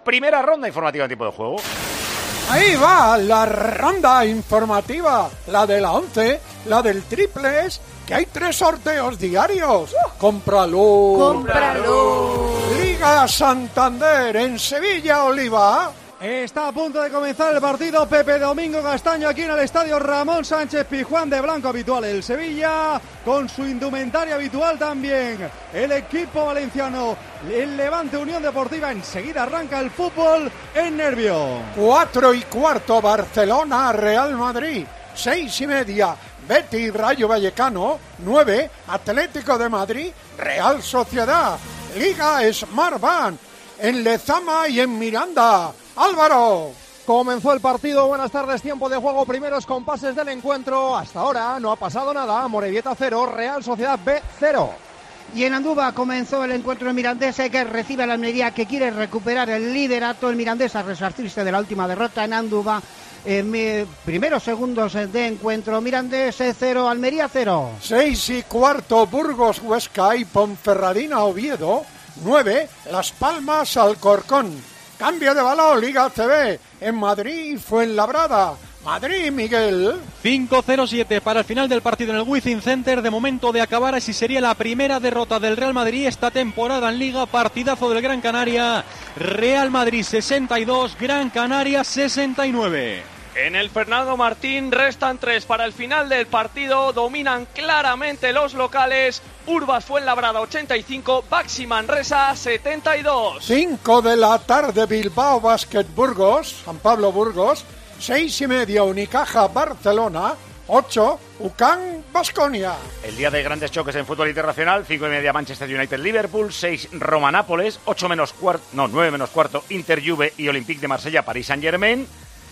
primera ronda informativa de tiempo de juego. Ahí va la ronda informativa, la de la 11, la del triples, que hay 3 sorteos diarios. ¡Cómpralo! ¡Cómpralo! Liga Santander en Sevilla, Oliva. Está a punto de comenzar el partido. Pepe Domingo Castaño aquí en el estadio Ramón Sánchez Pizjuán, de blanco habitual el Sevilla, con su indumentaria habitual también el equipo valenciano, el Levante Unión Deportiva. Enseguida arranca el fútbol en nervio. 4:15 Barcelona Real Madrid, 6:30 Betis Rayo Vallecano, 9 Atlético de Madrid Real Sociedad. Liga Smartbank en Lezama y en Miranda. Álvaro. Comenzó el partido, buenas tardes, tiempo de juego, primeros compases del encuentro. Hasta ahora no ha pasado nada. Morevieta 0, Real Sociedad B 0. Y en Andúba comenzó el encuentro en Mirandesa, que recibe a la Almería, que quiere recuperar el liderato. El Mirandesa a resarcirse de la última derrota en Andúba. Primeros segundos de encuentro, Mirandés 0, Almería 0. 6:15 Burgos Huesca y Ponferradina Oviedo, 9 Las Palmas Alcorcón. Cambio de balón, Liga ACB, en Madrid Fuenlabrada. Madrid, Miguel. 5-0-7 para el final del partido en el Wizzing Center. De momento de acabar, así sería la primera derrota del Real Madrid esta temporada en Liga. Partidazo del Gran Canaria. Real Madrid 62, Gran Canaria 69. En el Fernando Martín restan 3 para el final del partido. Dominan claramente los locales. Urbas Fuenlabrada 85, Baxi Manresa 72. 5 de la tarde Bilbao Basket Burgos, San Pablo Burgos. 6:30 Unicaja Barcelona, 8 UCAM Baskonia. El día de grandes choques en fútbol internacional, 5:30 Manchester United Liverpool, 6 Roma Nápoles, 9 menos cuarto Inter Juve y Olympique de Marsella París Saint Germain.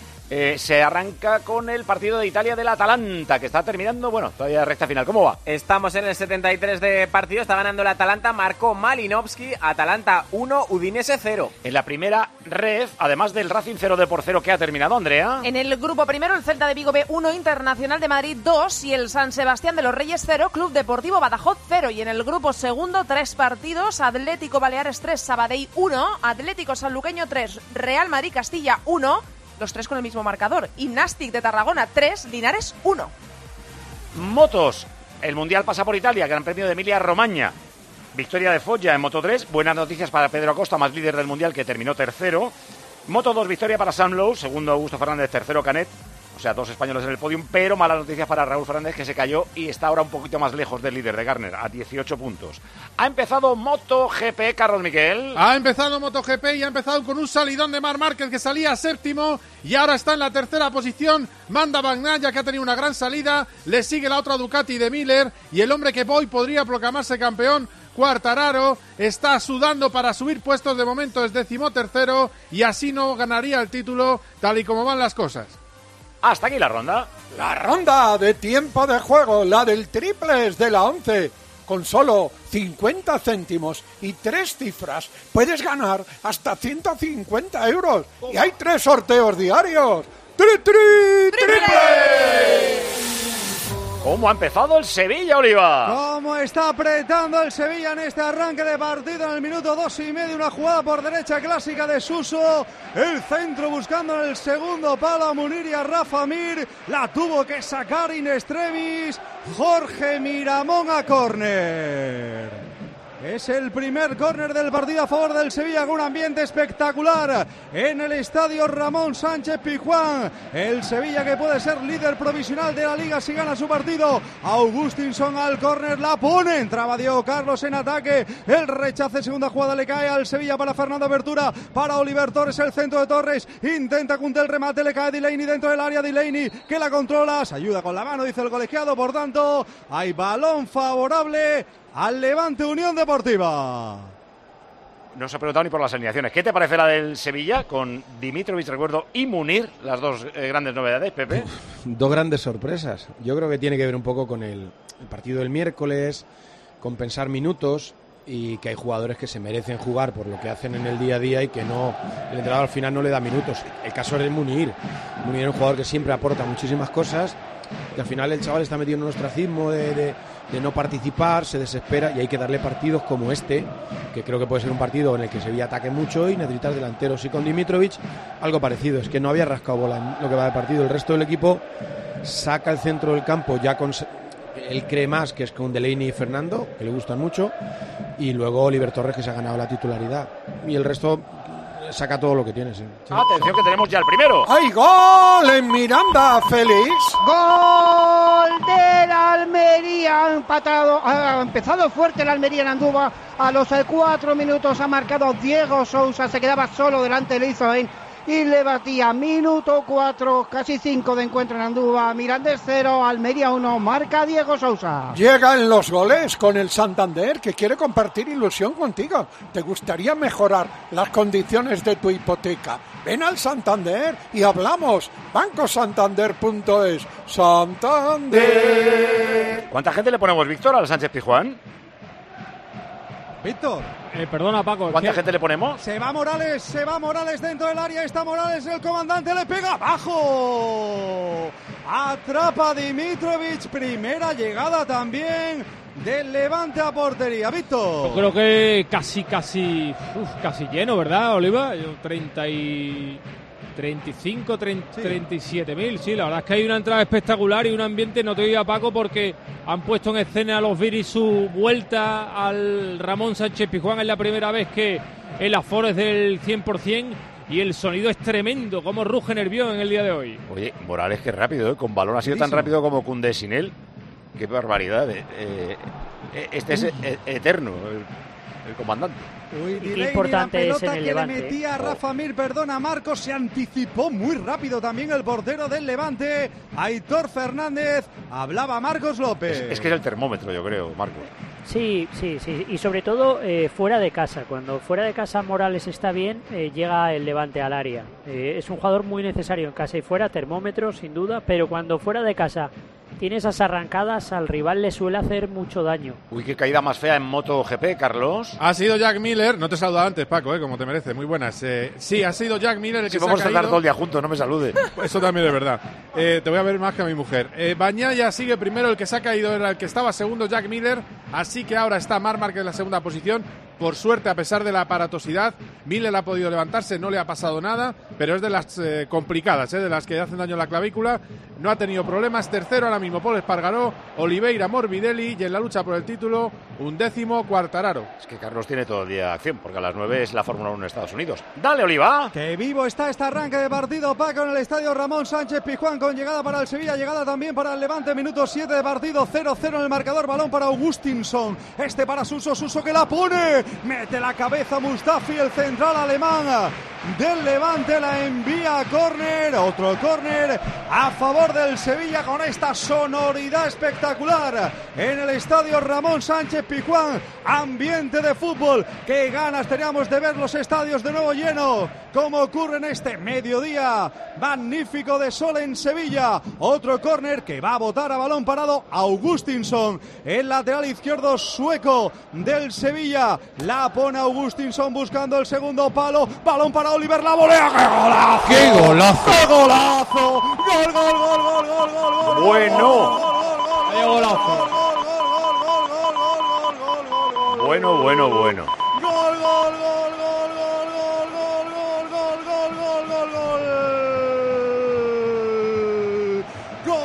Se arranca con el partido de Italia del Atalanta, que está terminando, bueno, todavía recta final. ¿Cómo va? Estamos en el 73 de partido, está ganando el Atalanta, marcó Malinowski, Atalanta 1, Udinese 0. En la primera ref, además del Racing 0-0 que ha terminado, Andrea. En el grupo primero, el Celta de Vigo B 1, Internacional de Madrid 2 y el San Sebastián de los Reyes 0, Club Deportivo Badajoz 0. Y en el grupo segundo, 3 partidos, Atlético Baleares 3, Sabadell 1, Atlético Sanluqueño 3, Real Madrid Castilla 1, los 3 con el mismo marcador. Y Nastic de Tarragona 3, Linares 1. Motos. El Mundial pasa por Italia, Gran Premio de Emilia-Romagna. Victoria de Foggia en Moto 3. Buenas noticias para Pedro Acosta, más líder del Mundial, que terminó tercero. Moto 2, victoria para Sam Lowe, segundo Augusto Fernández, tercero Canet. O sea, 2 españoles en el podium, pero malas noticias para Raúl Fernández, que se cayó y está ahora un poquito más lejos del líder de Garner, a 18 puntos. Ha empezado MotoGP, Carlos Miquel. Ha empezado MotoGP y ha empezado con un salidón de Marc Márquez, que salía séptimo y ahora está en la tercera posición. Manda Bagnaia, que ha tenido una gran salida. Le sigue la otra Ducati de Miller y el hombre que hoy podría proclamarse campeón, Quartararo, está sudando para subir puestos. De momento es 13º y así no ganaría el título tal y como van las cosas. Hasta aquí la ronda. La ronda de tiempo de juego, la del triples de la 11. Con solo 50 céntimos y 3 cifras puedes ganar hasta 150 euros. Y hay 3 sorteos diarios. ¡Triple! ¿Cómo ha empezado el Sevilla, Oliva? ¿Cómo está apretando el Sevilla en este arranque de partido en el minuto 2:30? Una jugada por derecha clásica de Suso. El centro buscando en el segundo palo a Munir y a Rafa Mir. La tuvo que sacar in extremis Jorge Miramón a córner. Es el primer córner del partido a favor del Sevilla, con un ambiente espectacular en el estadio Ramón Sánchez Pizjuán. El Sevilla, que puede ser líder provisional de la liga si gana su partido. Augustinson al córner, la pone, entraba Diego Carlos en ataque. El rechace, segunda jugada, le cae al Sevilla para Fernando Abertura, para Oliver Torres, el centro de Torres, intenta Kunté el remate, le cae Delaney dentro del área. Delaney, que la controla, se ayuda con la mano, dice el colegiado. Por tanto, hay balón favorable al Levante Unión Deportiva. No se ha preguntado ni por las alineaciones. ¿Qué te parece la del Sevilla con Dimitrovic, recuerdo, y Munir? Las dos grandes novedades, Pepe. Dos grandes sorpresas. Yo creo que tiene que ver un poco con el partido del miércoles, compensar minutos, y que hay jugadores que se merecen jugar por lo que hacen en el día a día y que no, el entrenador al final no le da minutos. El caso es de Munir. Munir es un jugador que siempre aporta muchísimas cosas, que al final el chaval está metido en un ostracismo de de no participar, se desespera y hay que darle partidos como este, que creo que puede ser un partido en el que Sevilla ataque mucho y necesitas delanteros. Y con Dimitrovic algo parecido, es que no había rascado bola en lo que va de partido. El resto del equipo saca el centro del campo ya con... Él cree más que es con Delaney y Fernando, que le gustan mucho, y luego Oliver Torres, que se ha ganado la titularidad. Y el resto saca todo lo que tiene. Sí. Atención, que tenemos ya el primero. ¡Hay gol en Miranda, Félix! Gol del Almería, ha empezado fuerte el Almería en Andúba. A los 4 minutos ha marcado Diego Sousa, se quedaba solo delante de Lizoen y le batía. Minuto 4, casi 5 de encuentro en Andúba. Mirandés 0, Almería 1, marca Diego Sousa. Llegan los goles con el Santander, que quiere compartir ilusión contigo. ¿Te gustaría mejorar las condiciones de tu hipoteca? Ven al Santander y hablamos. bancosantander.es. Santander. ¿Cuánta gente le ponemos, Víctor, al Sánchez Pizjuán? Víctor. Perdona, Paco. ¿Cuánta gente le ponemos? Se va Morales dentro del área. Está Morales, el comandante le pega abajo. Atrapa Dimitrovic. Primera llegada también del Levante a portería. Víctor. Yo creo que casi lleno, ¿verdad, Oliva? 37.000, sí, la verdad es que hay una entrada espectacular y un ambiente, no te digo, Paco, porque han puesto en escena a los Viris su vuelta al Ramón Sánchez Pizjuán. Es la primera vez que el aforo es del 100% y el sonido es tremendo, como ruge Nervión en el día de hoy. Oye, Morales, qué rápido, ¿eh? Con balón ha sido tan rápido como Koundé sin él. Qué barbaridad. Este es eterno, el comandante. Uy, qué importante es en el Levante. Le metía Rafa Mir, perdona, Marcos, se anticipó muy rápido también el portero del Levante, Aitor Fernández. Hablaba Marcos López. Es que es el termómetro, yo creo, Marcos. Sí, y sobre todo fuera de casa. Cuando fuera de casa Morales está bien, llega el Levante al área. Es un jugador muy necesario en casa y fuera, termómetro sin duda, pero cuando fuera de casa tiene esas arrancadas, al rival le suele hacer mucho daño. Uy, qué caída más fea en MotoGP, Carlos. Ha sido Jack Miller, no te he saludado antes, Paco, como te merece, muy buenas. Sí, ha sido Jack Miller el que se ha caído. Vamos a estar todo el día juntos, no me salude. Eso también es verdad. Te voy a ver más que a mi mujer. Bañaya sigue primero, el que se ha caído era el que estaba segundo, Jack Miller, así que ahora está Marc Márquez en la segunda posición. Por suerte, a pesar de la aparatosidad, Miller ha podido levantarse, no le ha pasado nada, pero es de las complicadas, de las que hacen daño a la clavícula. No ha tenido problemas. Tercero ahora mismo Paul Espargaró, Oliveira, Morbidelli, y en la lucha por el título, 11º Quartararo. Es que Carlos tiene todo el día acción, porque a las 9 es la Fórmula 1 en Estados Unidos. ¡Dale, Oliva! ¡Qué vivo está este arranque de partido, Paco, en el estadio Ramón Sánchez Pizjuán, con llegada para el Sevilla, llegada también para el Levante, minuto 7 de partido, 0-0 en el marcador, balón para Augustinson, para Suso que la pone, mete la cabeza Mustafi, el central alemán del Levante, la envía a córner, otro córner a favor del Sevilla, con esta sonoridad espectacular en el estadio Ramón Sánchez Pizjuán. Ambiente de fútbol, qué ganas teníamos de ver los estadios de nuevo llenos, como ocurre en este mediodía magnífico de sol en Sevilla. Otro córner que va a botar a balón parado Augustinson, el lateral izquierdo sueco del Sevilla, la pone Augustinson buscando el segundo palo, balón para Oliver, la volea. ¡Qué golazo! ¡Qué golazo! ¡Gol, gol, gol, gol, gol, gol, gol! Bueno. ¡Qué golazo! Bueno. Gol, gol, gol, gol, gol, gol, gol.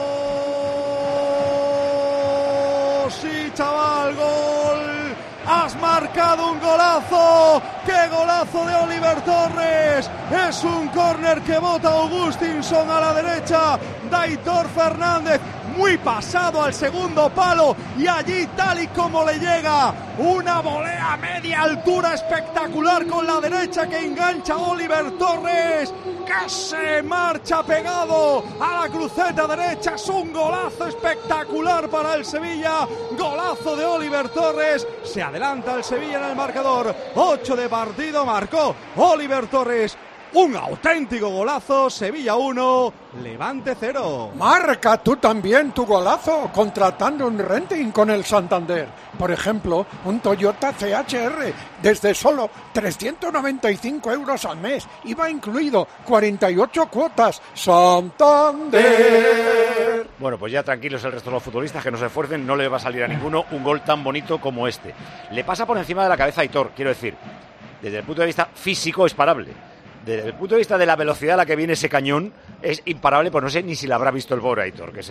Sí, chaval, gol. Has marcado un golazo. ¡Qué golazo de Oliver Torres! Es un córner que bota Augustinson a la derecha. Aitor Fernández, muy pasado al segundo palo, y allí, tal y como le llega, una volea a media altura espectacular con la derecha que engancha a Oliver Torres, que se marcha pegado a la cruceta derecha. Es un golazo espectacular para el Sevilla, golazo de Oliver Torres. Se adelanta el Sevilla en el marcador, 8 de partido, marcó Oliver Torres. Un auténtico golazo, Sevilla 1, Levante 0. Marca tú también tu golazo contratando un renting con el Santander. Por ejemplo, un Toyota CHR desde solo 395 euros al mes. IVA incluido, 48 cuotas. Santander. Bueno, pues ya tranquilos el resto de los futbolistas, que no se esfuercen, no le va a salir a ninguno un gol tan bonito como este. Le pasa por encima de la cabeza a Aitor, quiero decir, desde el punto de vista físico es parable. Desde el punto de vista de la velocidad a la que viene ese cañón, es imparable, pues no sé ni si la habrá visto el pobre Aitor. Que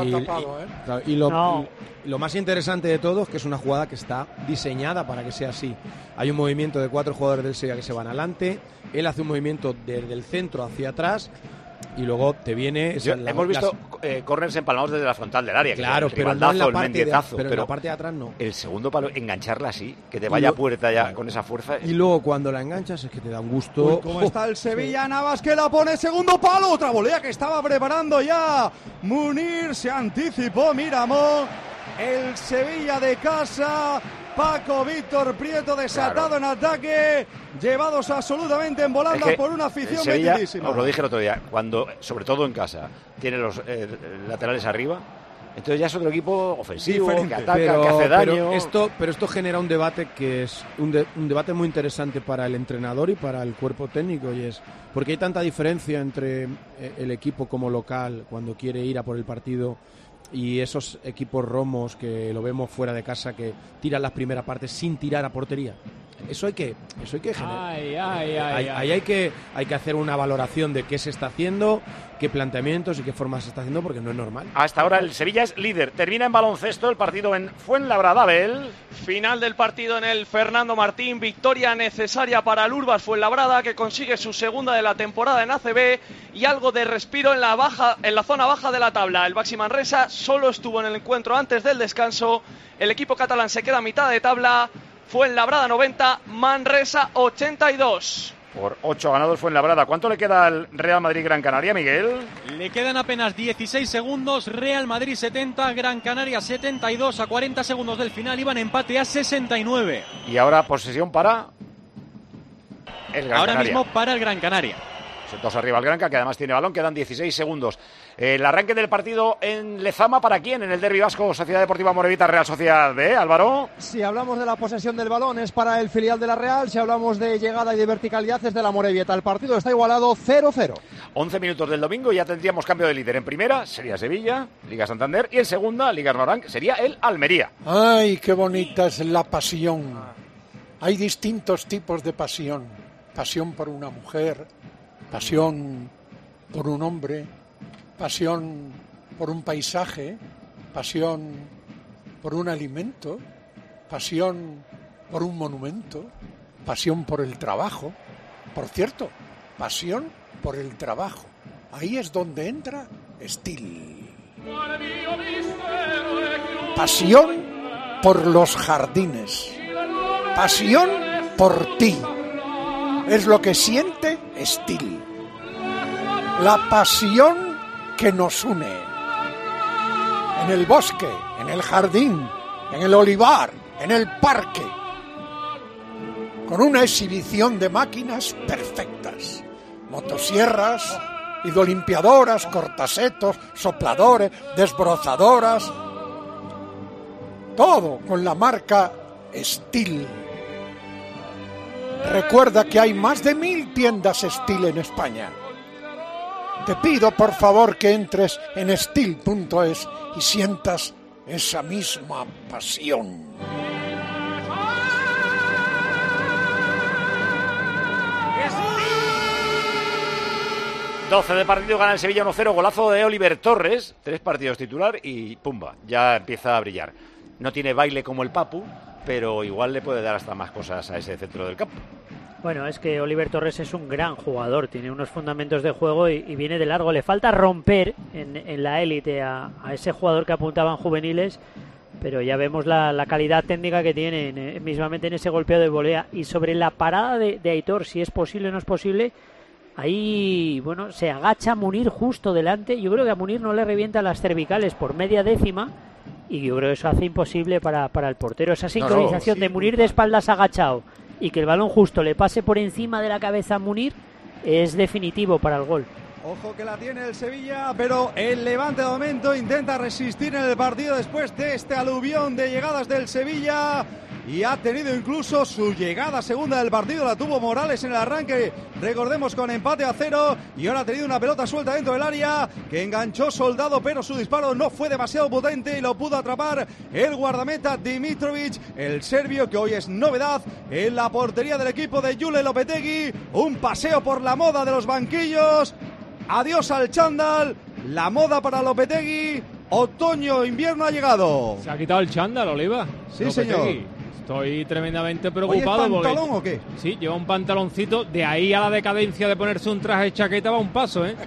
lo más interesante de todo es que es una jugada que está diseñada para que sea así. Hay un movimiento de 4 jugadores del Sevilla que se van adelante, él hace un movimiento desde el centro hacia atrás y luego te viene... hemos visto corners empalmados desde la frontal del área. Claro, que pero no en la el parte pero en la parte de atrás no. El segundo palo, engancharla así, que te vaya a puerta ya con esa fuerza. Y luego cuando la enganchas es que te da un gusto. Uy, cómo está el Sevilla, Navas que la pone, segundo palo, otra volea que estaba preparando ya Munir, se anticipó Miramón, el Sevilla de casa... Paco Víctor Prieto desatado en ataque, llevados absolutamente en volandas por una afición metidísima. Os lo dije el otro día, cuando, sobre todo en casa, tiene los laterales arriba, entonces ya es otro equipo ofensivo, diferente, que ataca, que hace daño. Pero esto genera un debate que es un debate muy interesante para el entrenador y para el cuerpo técnico, y es porque hay tanta diferencia entre el equipo como local cuando quiere ir a por el partido y esos equipos romos que lo vemos fuera de casa que tiran las primeras partes sin tirar a portería. Eso hay que generar. Ahí hay que hacer una valoración de qué se está haciendo, qué planteamientos y qué formas se está haciendo, porque no es normal. Hasta ahora el Sevilla es líder. Termina en baloncesto el partido en Fuenlabrada, Abel. Final del partido en el Fernando Martín. Victoria necesaria para el Urbas Fuenlabrada, que consigue su segunda de la temporada en ACB y algo de respiro en la zona baja de la tabla. El Baxi Manresa solo estuvo en el encuentro antes del descanso. El equipo catalán se queda a mitad de tabla. Fuenlabrada 90, Manresa 82. Por 8 ganados Fuenlabrada. ¿Cuánto le queda al Real Madrid Gran Canaria, Miguel? Le quedan apenas 16 segundos. Real Madrid 70, Gran Canaria 72. A 40 segundos del final iban empate a 69. Y ahora posesión para el Gran Ahora Canaria. mismo para el Gran Canaria. Dos arriba el Granca, que además tiene balón, quedan 16 segundos. El arranque del partido en Lezama, ¿para quién? En el derbi vasco, Sociedad Deportiva Morevita, Real Sociedad B, Álvaro. Si hablamos de la posesión del balón es para el filial de la Real, si hablamos de llegada y de verticalidad es de la Morevieta. El partido está igualado 0-0. 11 minutos del domingo y ya tendríamos cambio de líder. En primera sería Sevilla, Liga Santander, y en segunda, Liga Snorrank, sería el Almería. ¡Ay, qué bonita es la pasión! Hay distintos tipos de pasión. Pasión por una mujer, pasión por un hombre, pasión por un paisaje, pasión por un alimento, pasión por un monumento, pasión por el trabajo. Por cierto, pasión por el trabajo. Ahí es donde entra Steel. Pasión por los jardines. Pasión por ti. Es lo que siente Steel. La pasión que nos une. En el bosque, en el jardín, en el olivar, en el parque. Con una exhibición de máquinas perfectas. Motosierras, hidrolimpiadoras, cortasetos, sopladores, desbrozadoras. Todo con la marca Steel. Recuerda que hay más de 1000 tiendas Steel en España. Te pido por favor que entres en steel.es y sientas esa misma pasión. ...12 de partido, gana el Sevilla 1-0, golazo de Oliver Torres, 3 partidos titular y pumba, ya empieza a brillar. No tiene baile como el Papu, pero igual le puede dar hasta más cosas a ese centro del campo. Bueno, es que Oliver Torres es un gran jugador, tiene unos fundamentos de juego y viene de largo. Le falta romper en la élite a ese jugador que apuntaban juveniles, pero ya vemos la calidad técnica que tiene mismamente en ese golpeo de volea. Y sobre la parada de Aitor, si es posible o no es posible, ahí bueno, se agacha Munir justo delante. Yo creo que a Munir no le revienta las cervicales por media décima y yo creo que eso hace imposible para el portero. Esa sincronización de Munir de espaldas agachado y que el balón justo le pase por encima de la cabeza a Munir es definitivo para el gol. Ojo que la tiene el Sevilla, pero el Levante de momento intenta resistir en el partido después de este aluvión de llegadas del Sevilla. y ha tenido incluso su llegada segunda del partido, la tuvo Morales en el arranque, recordemos, con empate a 0, y ahora ha tenido una pelota suelta dentro del área que enganchó Soldado, pero su disparo no fue demasiado potente y lo pudo atrapar el guardameta Dimitrovic, el serbio, que hoy es novedad en la portería del equipo de Jule Lopetegui. Un paseo por la moda de los banquillos, adiós al chándal, la moda para Lopetegui, otoño-invierno ha llegado. Se ha quitado el chándal, Oliva. Sí, Lopetegui. señor. Estoy tremendamente preocupado. ¿Oye, pantalón o qué? Sí, lleva un pantaloncito. De ahí a la decadencia de ponerse un traje de chaqueta va un paso, ¿eh?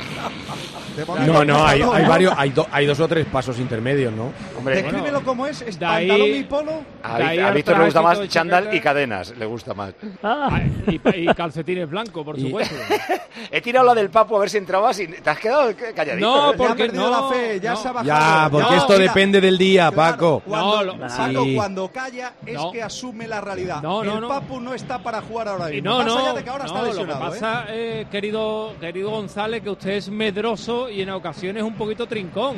No, hay dos o tres pasos intermedios, ¿no? Hombre, descríbelo como es ahí, pantalón y polo. A Víctor le gusta más chándal y cadenas, le gusta más. Y calcetines blancos, por supuesto. He tirado la del Papu a ver si entrabas y te has quedado calladito. No, ¿eh? porque ya ha perdido la fe, ya se ha bajado. Ya, porque esto depende del día, Paco. Cuando calla es que asume la realidad. El Papu no está para jugar ahora mismo. Más allá de que ahora está lesionado. Lo que pasa, querido González, que usted es medroso y en ocasiones un poquito trincón.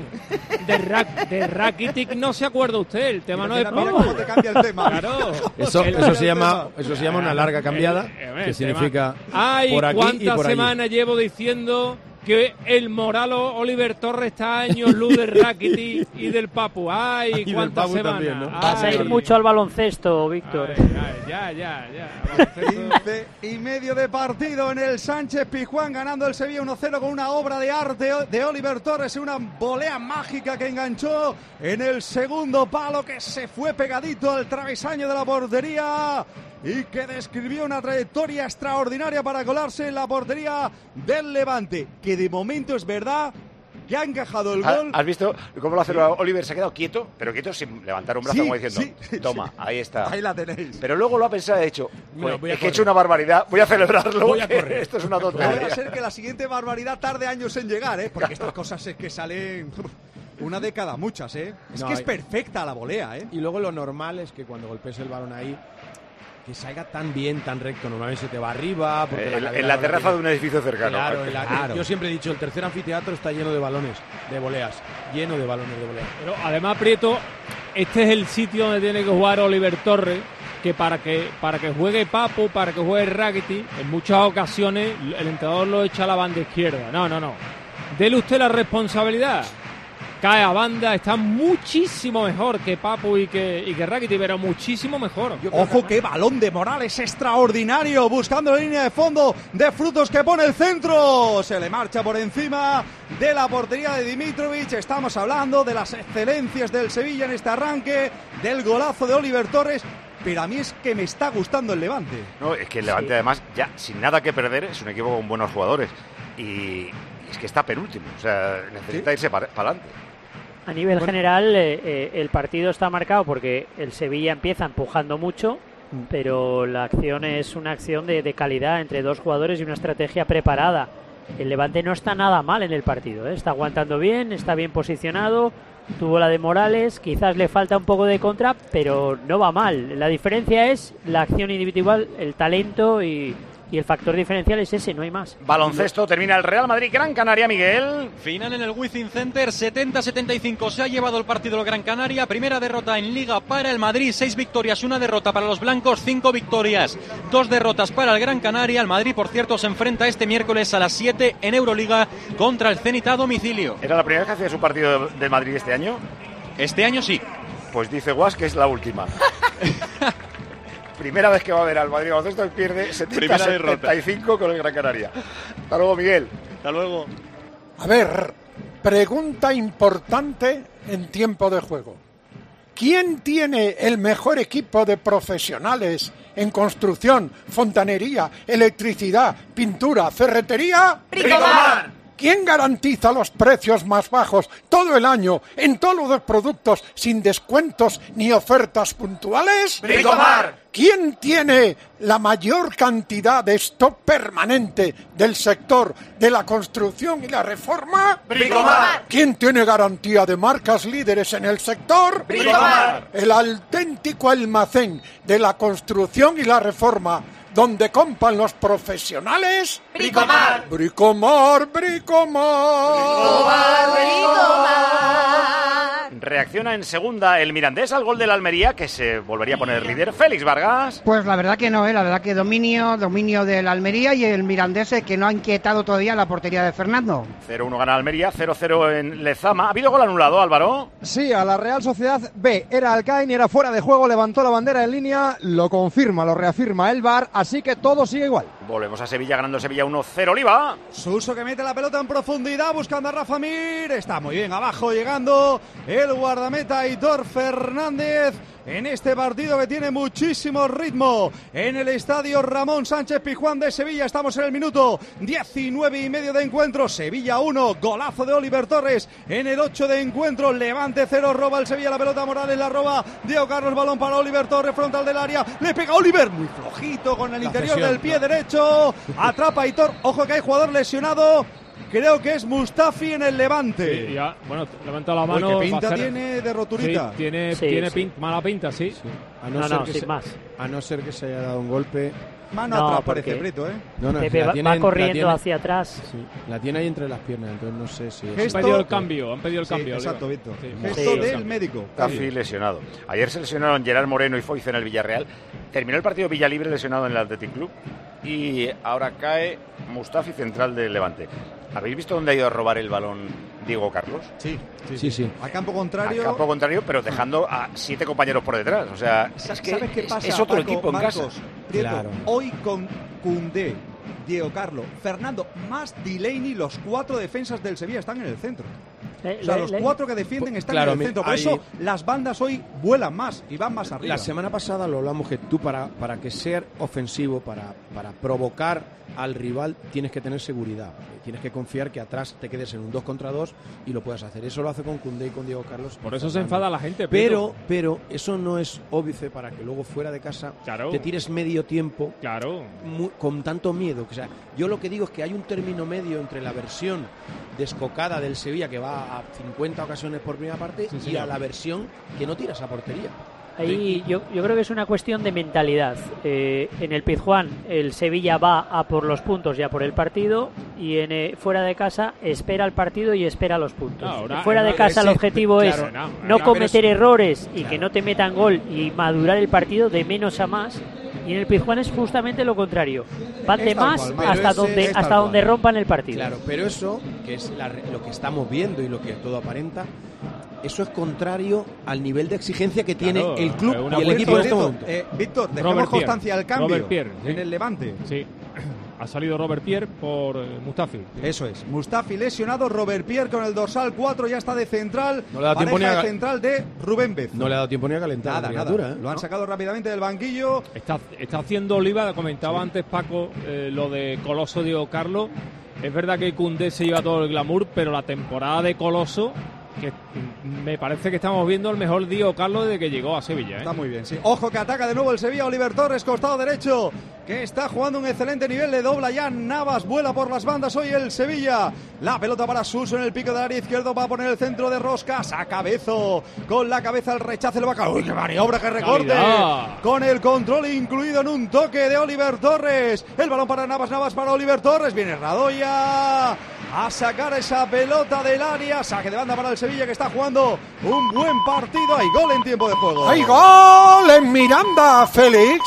De Rakitic no se acuerda usted, el tema no es Mira cómo te cambia el tema. Claro. Eso se llama una larga cambiada, que significa por aquí y ¿cuántas por allí? semanas llevo diciendo que el Moralo Oliver Torres está a años luz del Rakitic y del Papu? ¡Ay, y cuántas Papu semanas! también, ¿no? Vas a ir mucho al baloncesto, Víctor. Ya. 15 y medio de partido en el Sánchez Pizjuán, ganando el Sevilla 1-0 con una obra de arte de Oliver Torres, una volea mágica que enganchó en el segundo palo, que se fue pegadito al travesaño de la portería y que describió una trayectoria extraordinaria para colarse en la portería del Levante, que de momento es verdad que ha encajado el gol. ¿Has visto cómo lo hace Oliver? Se ha quedado quieto, pero quieto sin levantar un brazo, como diciendo, toma, ahí está. Ahí la tenéis. Pero luego lo ha pensado y ha dicho, es que he hecho una barbaridad, voy a celebrarlo, voy a correr. Esto es una tontería. Podría ser que la siguiente barbaridad tarde años en llegar, porque estas cosas es que salen una década, muchas, Es que es perfecta la volea, Y luego lo normal es que cuando golpees el balón ahí, que salga tan bien, tan recto. Normalmente se te va arriba. En la terraza de un edificio cercano. Claro, yo siempre he dicho, el tercer anfiteatro está lleno de balones, de voleas. Lleno de balones de voleas. Pero además, Prieto, este es el sitio donde tiene que jugar Oliver Torres, que para que juegue Papu, para que juegue Rakitic, en muchas ocasiones el entrenador lo echa a la banda izquierda. No. Dele usted la responsabilidad. Cae a banda, está muchísimo mejor que Papu y que Rakitic, pero muchísimo mejor. Ojo, qué balón de Morales extraordinario, buscando la línea de fondo de Frutos, que pone el centro, se le marcha por encima de la portería de Dimitrovic. Estamos hablando de las excelencias del Sevilla en este arranque, del golazo de Oliver Torres. Pero a mí es que me está gustando el Levante. No, es que el Levante además, ya sin nada que perder, es un equipo con buenos jugadores. Y es que está penúltimo, o sea, necesita irse para adelante. A nivel general, el partido está marcado porque el Sevilla empieza empujando mucho, pero la acción es una acción de calidad entre dos jugadores y una estrategia preparada. El Levante no está nada mal en el partido, está aguantando bien, está bien posicionado, tuvo la de Morales, quizás le falta un poco de contra, pero no va mal. La diferencia es la acción individual, el talento y el factor diferencial es ese, no hay más. Baloncesto, termina el Real Madrid Gran Canaria, Miguel. Final en el Wizzing Center, 70-75 se ha llevado el partido el Gran Canaria. Primera derrota en Liga para el Madrid, 6 victorias, 1 derrota para los blancos, 5 victorias, 2 derrotas para el Gran Canaria. El Madrid, por cierto, se enfrenta este miércoles a las 7 en Euroliga contra el Zenit a domicilio. ¿Era la primera vez que hacía su partido de Madrid este año? Este año sí. Pues dice Guas que es la última. Primera vez que va a ver al Madrid Baloncesto y pierde 70-75 con el Gran Canaria. Hasta luego, Miguel. Hasta luego. A ver, pregunta importante en tiempo de juego. ¿Quién tiene el mejor equipo de profesionales en construcción, fontanería, electricidad, pintura, ferretería? ¡Bricomar! ¿Quién garantiza los precios más bajos todo el año en todos los productos sin descuentos ni ofertas puntuales? ¡Bricomar! ¿Quién tiene la mayor cantidad de stock permanente del sector de la construcción y la reforma? ¡Bricomar! ¿Quién tiene garantía de marcas líderes en el sector? ¡Bricomar! El auténtico almacén de la construcción y la reforma, donde compran los profesionales. ¡Bricomar! ¡Bricomar, Bricomar! ¡Bricomar, Bricomar! reacciona en segunda el Mirandés al gol del Almería, que se volvería a poner líder. Félix Vargas. Pues la verdad que no, la verdad que dominio del Almería y el Mirandés que no ha inquietado todavía la portería de Fernando. 0-1 gana Almería, 0-0 en Lezama. ¿Ha habido gol anulado, Álvaro? Sí, a la Real Sociedad B. Era Alcaín y era fuera de juego, levantó la bandera en línea, lo confirma, lo reafirma el VAR, así que todo sigue igual. Volvemos a Sevilla, ganando Sevilla 1-0, Oliva. Suso que mete la pelota en profundidad, buscando a Rafa Mir. Está muy bien abajo, llegando el guardameta Aitor Fernández. En este partido que tiene muchísimo ritmo en el estadio Ramón Sánchez Pizjuán de Sevilla. Estamos en el minuto 19,5 de encuentro. Sevilla 1, golazo de Oliver Torres en el 8 de encuentro. Levante 0, roba el Sevilla la pelota. Morales la roba. Diego Carlos, balón para Oliver Torres, frontal del área. Le pega Oliver, muy flojito con el interior del pie derecho. Atrapa Aitor. Ojo que hay jugador lesionado. Creo que es Mustafi en el Levante. Sí, ya, bueno, levanta la mano. Porque pinta tiene de roturita. Sí, tiene mala pinta, sí. A no ser que se haya dado un golpe. Mano atrás parece Brito, ¿eh? Va corriendo hacia atrás. Sí, la tiene ahí entre las piernas, entonces no sé si... Han pedido el cambio. Exacto, Víctor. Gesto del médico. Cafi lesionado. Ayer se lesionaron Gerard Moreno y Foyce en el Villarreal. Terminó el partido Villalibre lesionado en el Athletic Club. Y ahora cae Mustafi, central del Levante. ¿Habéis visto dónde ha ido a robar el balón Diego Carlos? Sí. A campo contrario. A campo contrario, pero dejando a 7 compañeros por detrás. O sea, ¿sabes qué pasa? Es otro Paco, equipo en Marcos, casa. Prieto, Claro. Hoy con Koundé, Diego Carlos, Fernando, más Delaney, los 4 defensas del Sevilla están en el centro. O sea, los 4 que defienden están en el centro. Por eso las bandas hoy vuelan más y van más arriba. La semana pasada lo hablamos que tú para que ser ofensivo, para provocar al rival, tienes que tener seguridad. Tienes que confiar que atrás te quedes en un 2 contra 2 y lo puedas hacer. Eso lo hace con Koundé y con Diego Carlos. Por eso se enfada la gente. Pero eso no es óbice para que luego fuera de casa te tires medio tiempo con tanto miedo. O sea, yo lo que digo es que hay un término medio entre la versión descocada del Sevilla, que va a 50 ocasiones por primera parte, y a la versión que no tiras a portería. Ahí yo creo que es una cuestión de mentalidad. En el Pizjuán el Sevilla va a por los puntos y a por el partido, y fuera de casa espera el partido y espera los puntos. Fuera de casa el objetivo es no cometer errores y que no te metan gol y madurar el partido de menos a más. Y en el Pizjuán es justamente lo contrario. Van de más hasta donde rompan el partido. Claro, pero eso, que es lo que estamos viendo y lo que todo aparenta, eso es contrario al nivel de exigencia que tiene el club y el equipo en este momento. Víctor, dejemos constancia del cambio en el Levante. Sí. Ha salido Robert Pierre por Mustafi. Eso es. Mustafi lesionado, Robert Pierre con el dorsal 4 ya está de central. No le da tiempo de central de Rubén Bez. No le ha dado tiempo ni a calentar. Nada. Lo han sacado rápidamente del banquillo. Está haciendo Oliva, comentaba antes Paco, lo de Coloso Diego Carlos. Es verdad que Koundé se lleva todo el glamour, pero la temporada de Coloso, que me parece que estamos viendo el mejor Diego Carlos desde que llegó a Sevilla. Está muy bien, sí. Ojo que ataca de nuevo el Sevilla, Oliver Torres, costado derecho, que está jugando un excelente nivel, le dobla ya Navas, vuela por las bandas hoy el Sevilla. La pelota para Suso en el pico del área izquierdo, va a poner el centro de rosca, saca Bezo, con la cabeza el rechace, lo va a... ¡Uy, qué maniobra, qué recorte! ¡Calidad! Con el control incluido en un toque de Oliver Torres. El balón para Navas para Oliver Torres, viene Radoya a sacar esa pelota del área, saque de banda para el Sevilla, que está jugando un buen partido. Hay gol en tiempo de juego. ¡Hay gol en Miranda, Félix!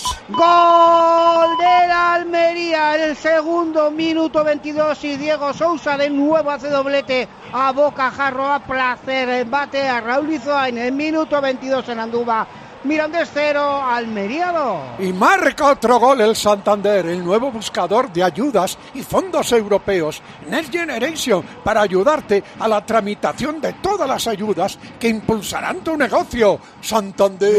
¡Gol del Almería! En el segundo minuto 22 y Diego Sousa de nuevo hace doblete a bocajarro, a placer, embate a Raúl Izoa en el minuto 22 en Andúba. Mirandés 0, Almería 2. Y marca otro gol el Santander, el nuevo buscador de ayudas y fondos europeos, Next Generation, para ayudarte a la tramitación de todas las ayudas que impulsarán tu negocio. Santander.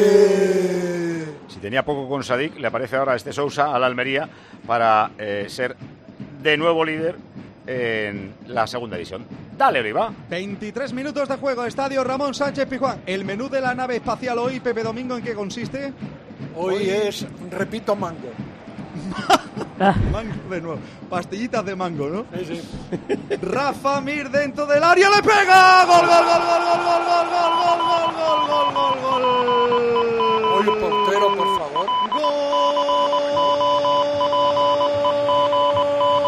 Si tenía poco con Sadik, le aparece ahora este Sousa al Almería para ser de nuevo líder en la segunda división. Dale, Oliva. 23 minutos de juego, estadio Ramón Sánchez Pizjuán. El menú de la nave espacial hoy, Pepe Domingo, ¿en qué consiste? Hoy es, repito, mango. Mango de nuevo. Pastillitas de mango, ¿no? Sí. Rafa Mir dentro del área, le pega. Gol. Oye, portero, por favor.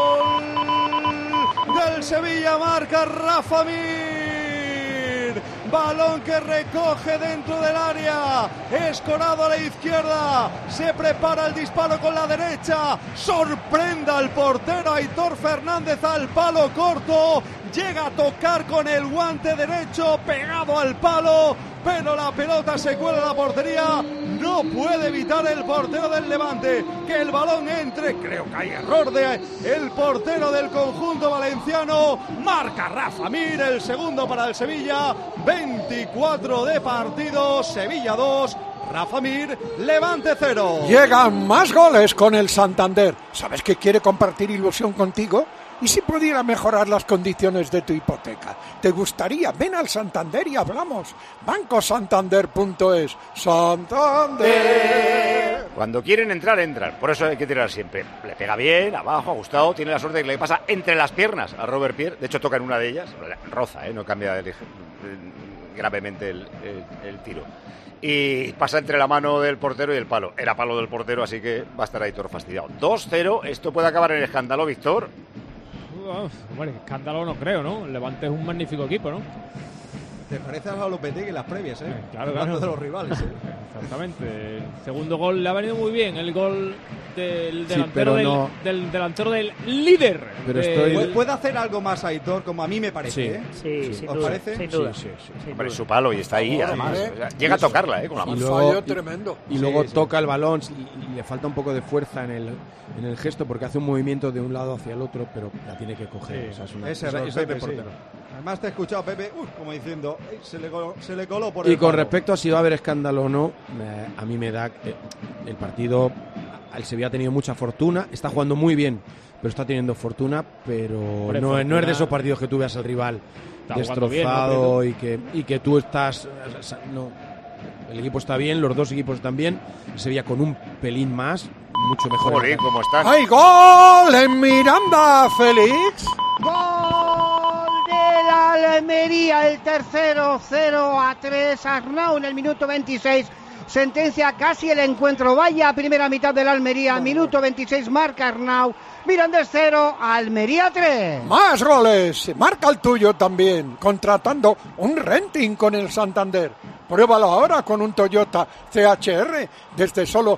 Sevilla marca Rafa Mir balón que recoge dentro del área, escorado a la izquierda, se prepara el disparo con la derecha, sorprende al portero Aitor Fernández al palo corto, llega a tocar con el guante derecho pegado al palo, pero la pelota se cuela en la portería, no puede evitar el portero del Levante que el balón entre, creo que hay error de el portero del conjunto valenciano, marca Rafa Mir, el segundo para el Sevilla, 24 de partido, Sevilla 2, Rafa Mir, Levante 0. Llegan más goles con el Santander. ¿Sabes que quiere compartir ilusión contigo? ¿Y si pudiera mejorar las condiciones de tu hipoteca? ¿Te gustaría? Ven al Santander y hablamos. bancosantander.es. ¡Santander! Cuando quieren entrar, entran. Por eso hay que tirar siempre. Le pega bien, abajo, ajustado. Tiene la suerte de que le pasa entre las piernas a Robert Pierre. De hecho, toca en una de ellas. Roza, no cambia gravemente el tiro. Y pasa entre la mano del portero y el palo. Era palo del portero, así que va a estar Aitor fastidiado. 2-0. Esto puede acabar en el escándalo, Víctor. Bueno, escándalo no creo, ¿no? El Levante es un magnífico equipo, ¿no? Te parece a Lopetegui en las previas, ¿eh? Claro. De los rivales, ¿eh? Exactamente. El segundo gol le ha venido muy bien. El gol del delantero, del delantero del líder. Pero ¿Puede hacer algo más Aitor, como a mí me parece? Sí, sin ¿Os duda, parece? Sin duda. Sí. Hombre, es su palo y está ahí, además. O sea, llega a tocarla, con la mano. Un fallo tremendo. Y luego toca el balón y le falta un poco de fuerza en el gesto porque hace un movimiento de un lado hacia el otro, pero la tiene que coger. Sí. O sea, es de portero. Además te he escuchado, Pepe, como diciendo, se le coló por el Y con palo. respecto a si va a haber escándalo o no, a mí me da el partido. El Sevilla ha tenido mucha fortuna, está jugando muy bien, pero está teniendo fortuna, pero no es de esos partidos que tú veas al rival destrozado bien, y que tú estás. No, el equipo está bien, los dos equipos están bien. El Sevilla con un pelín más, mucho mejor. Joder, ¿cómo están? ¡Hay gol en Miranda, Félix! Gol de la Almería, el tercero, 0-3. Arnau en el minuto 26 sentencia casi el encuentro. Vaya primera mitad de la Almería, minuto 26 marca Arnau. Mirandés 0, Almería 3. Más goles, marca el tuyo también, contratando un renting con el Santander. Pruébalo ahora con un Toyota CHR desde solo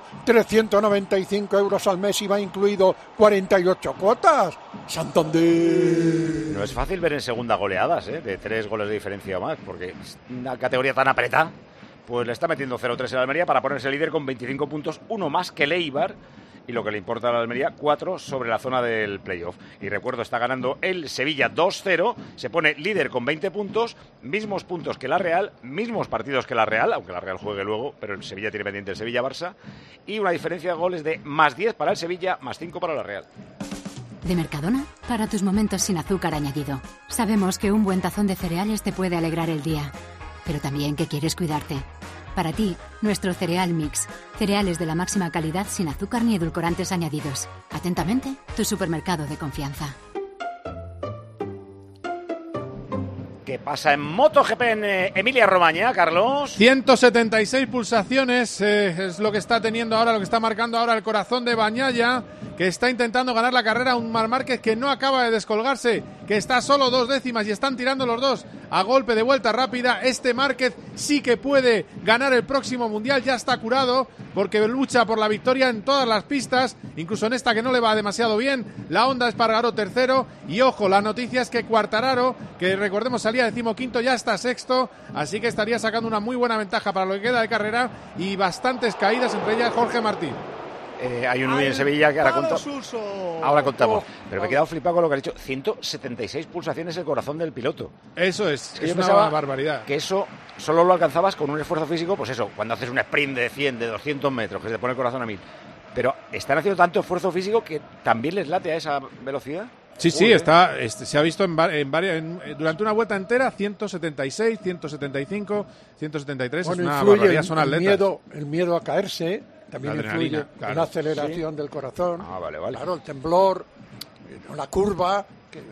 395 euros al mes y va incluido 48 cuotas. Santander. No es fácil ver en segunda goleadas, de 3 goles de diferencia o más, porque es una categoría tan apretada. Pues le está metiendo 0-3 en la Almería para ponerse líder con 25 puntos, uno más que el Eibar. Y lo que le importa a la Almería, 4 sobre la zona del playoff. Y recuerdo, está ganando el Sevilla 2-0, se pone líder con 20 puntos, mismos puntos que la Real, mismos partidos que la Real, aunque la Real juegue luego, pero el Sevilla tiene pendiente el Sevilla-Barça, y una diferencia de goles de más 10 para el Sevilla, más 5 para la Real. De Mercadona, para tus momentos sin azúcar añadido. Sabemos que un buen tazón de cereales te puede alegrar el día, pero también que quieres cuidarte. Para ti, nuestro cereal mix. Cereales de la máxima calidad sin azúcar ni edulcorantes añadidos. Atentamente, tu supermercado de confianza. ¿Qué pasa en MotoGP en Emilia-Romagna, Carlos? 176 pulsaciones es lo que está teniendo ahora, lo que está marcando ahora el corazón de Bagnaia, que está intentando ganar la carrera a un Marc Márquez que no acaba de descolgarse, que está solo 2 décimas y están tirando los dos a golpe de vuelta rápida. Este Márquez sí que puede ganar el próximo Mundial, ya está curado porque lucha por la victoria en todas las pistas, incluso en esta que no le va demasiado bien. La Honda Espargaró tercero y ojo, la noticia es que Quartararo, que recordemos salía 15º, ya está sexto, así que estaría sacando una muy buena ventaja para lo que queda de carrera y bastantes caídas, entre ellas Jorge Martín. Hay un Nui en Sevilla que ahora contamos. Pero me he quedado flipado con lo que ha dicho. 176 pulsaciones el corazón del piloto. Eso es yo una pensaba barbaridad. Que eso solo lo alcanzabas con un esfuerzo físico, pues eso, cuando haces un sprint de 100, de 200 metros, que se te pone el corazón a 1000. Pero están haciendo tanto esfuerzo físico que también les late a esa velocidad. Sí, se ha visto durante una vuelta entera 176, 175, 173, bueno, es una influye barbaridad, son atletas. El miedo a caerse también influye en la aceleración del corazón. Vale. Claro, el temblor, la curva, que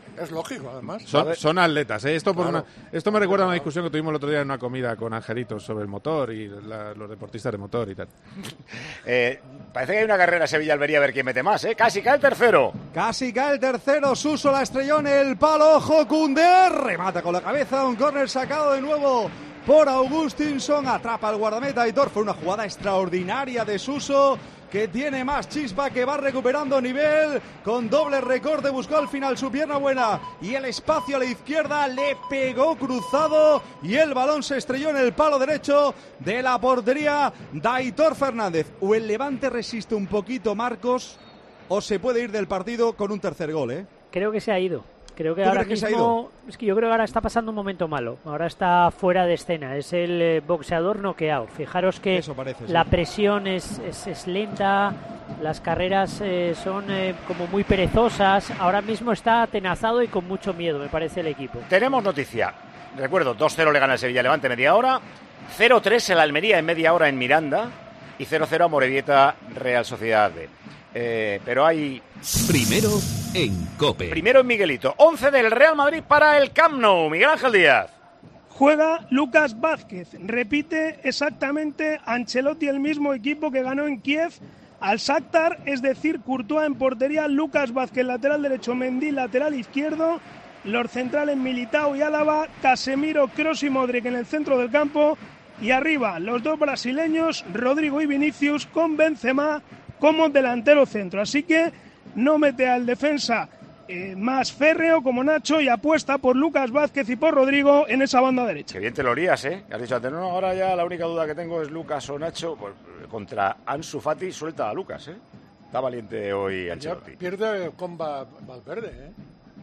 Es lógico, además. Son atletas, ¿eh? Esto Claro. esto me recuerda a una discusión que tuvimos el otro día en una comida con Angelitos sobre el motor y los deportistas de motor y tal. Parece que hay una carrera Sevilla-Almería a ver quién mete más, ¿eh? Casi cae el tercero. Casi cae el tercero, Suso la estrelló en el palo, ojo Koundé, remata con la cabeza, un córner sacado de nuevo por Augustinson, atrapa al guardameta Aitor, fue una jugada extraordinaria de Suso, que tiene más chispa, que va recuperando nivel, con doble recorte, buscó al final su pierna buena y el espacio a la izquierda, le pegó cruzado y el balón se estrelló en el palo derecho de la portería de Aitor Fernández. O el Levante resiste un poquito, Marcos, o se puede ir del partido con un tercer gol, ¿eh? Creo que se ha ido. Creo que ¿Tú ahora crees que se ha mismo, es que yo creo que ahora está pasando un momento malo. Ahora está fuera de escena. Es el boxeador noqueado. Fijaros que Eso parece, sí. la presión es lenta, las carreras son como muy perezosas. Ahora mismo está atenazado y con mucho miedo, me parece, el equipo. Tenemos noticia. Recuerdo, 2-0 le gana el Sevilla Levante media hora, 0-3 el Almería en media hora en Miranda y 0-0 a Morevieta Real Sociedad B. Pero hay... Primero en COPE. Primero en Miguelito. 11 del Real Madrid para el Camp Nou. Miguel Ángel Díaz. Juega Lucas Vázquez. Repite exactamente Ancelotti el mismo equipo que ganó en Kiev al Shakhtar, es decir, Courtois en portería, Lucas Vázquez lateral derecho, Mendy lateral izquierdo, los centrales Militao y Álava, Casemiro, Kroos y Modric en el centro del campo y arriba los dos brasileños, Rodrigo y Vinicius, con Benzema como delantero centro. Así que no mete al defensa más férreo como Nacho y apuesta por Lucas Vázquez y por Rodrigo en esa banda derecha. Qué bien te lo lías, ¿eh? Has dicho antes, no, ahora ya la única duda que tengo es Lucas o Nacho. Pues, contra Ansu Fati suelta a Lucas, ¿eh? Está valiente hoy Ancelotti. Pierde con Valverde, ¿eh?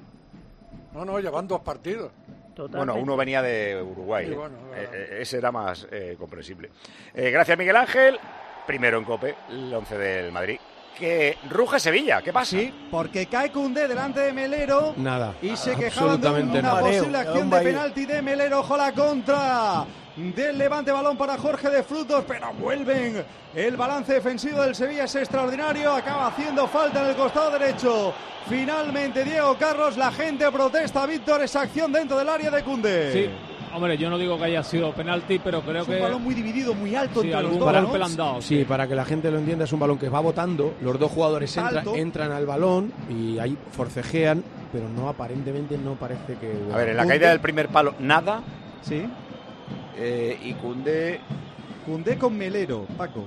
No, llevan 2 partidos. Bueno, uno venía de Uruguay. Sí, ¿eh? bueno, Ese era más comprensible. Gracias, Miguel Ángel. Primero en COPE, el 11 del Madrid. Que ruge Sevilla, ¿qué pasa? Sí, porque cae Koundé delante de Melero. Nada. Y se quejaban de una posible acción de penalti de Melero. Ojo la contra del Levante, balón para Jorge de Frutos, pero vuelven. El balance defensivo del Sevilla es extraordinario, acaba haciendo falta en el costado derecho. Finalmente Diego Carlos, la gente protesta, Víctor, esa acción dentro del área de Koundé. Sí. Hombre, yo no digo que haya sido penalti, pero creo que... Es un balón muy dividido, muy alto entre los dos, golpe le han dado. Sí, para que la gente lo entienda, es un balón que va botando, los dos jugadores entran al balón y ahí forcejean, pero no, aparentemente no parece que... A ver, en la caída del primer palo, nada. Sí. Y Koundé con Melero, Paco.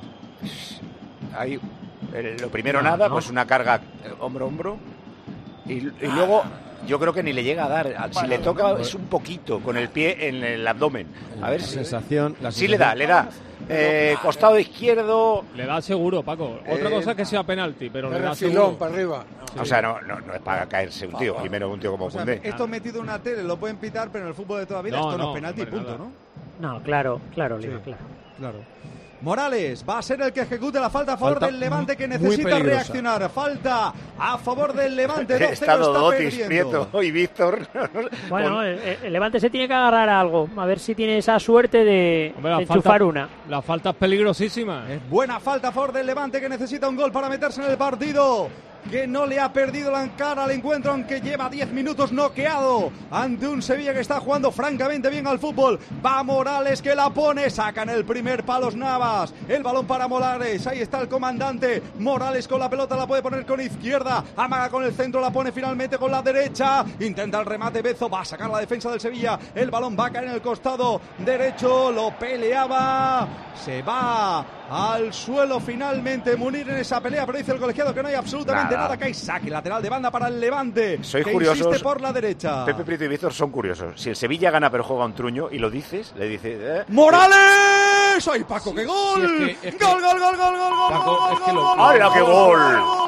Ahí, lo primero nada, pues una carga hombro-hombro. Y luego... Yo creo que ni le llega a dar. Si le toca es un poquito con el pie en el abdomen. A ver la si... sensación. Sí le da. Costado izquierdo. Le da seguro, Paco. Otra cosa es que sea penalti, pero le da refilón seguro. para arriba. O sea, no es para caerse un tío. Y menos un tío como Koundé. Esto metido en una tele lo pueden pitar, pero en el fútbol de toda vida esto no es penalti, punto, ¿no? No, claro, Sí, claro. Morales va a ser el que ejecute la falta a favor del Levante, que necesita reaccionar. Falta a favor del Levante. 2-0 está Dotis, perdiendo. Prieto y Víctor. Bueno, el Levante se tiene que agarrar a algo. A ver si tiene esa suerte de enchufar una. La falta es peligrosísima. Es buena falta a favor del Levante, que necesita un gol para meterse en el partido. Que no le ha perdido la cara al encuentro, aunque lleva 10 minutos noqueado ante un Sevilla que está jugando francamente bien al fútbol. Va Morales, que la pone, sacan el primer palos Navas, el balón para Morales, ahí está el comandante. Morales con la pelota, la puede poner con izquierda, amaga con el centro, la pone finalmente con la derecha, intenta el remate Bezo, va a sacar la defensa del Sevilla, el balón va a caer en el costado derecho, lo peleaba, se va al suelo finalmente Munir en esa pelea, pero dice el colegiado que no hay absolutamente nada, que hay saque lateral de banda para el Levante. Soy que curiosos. insiste por la derecha. Pepe Prieto y Víctor son curiosos. Si el Sevilla gana pero juega un truño y lo dices, le dices... ¡Morales! ¡Ay, Paco, qué gol! Sí, es que ¡Gol! Paco, es que lo... ¡Hala, qué gol!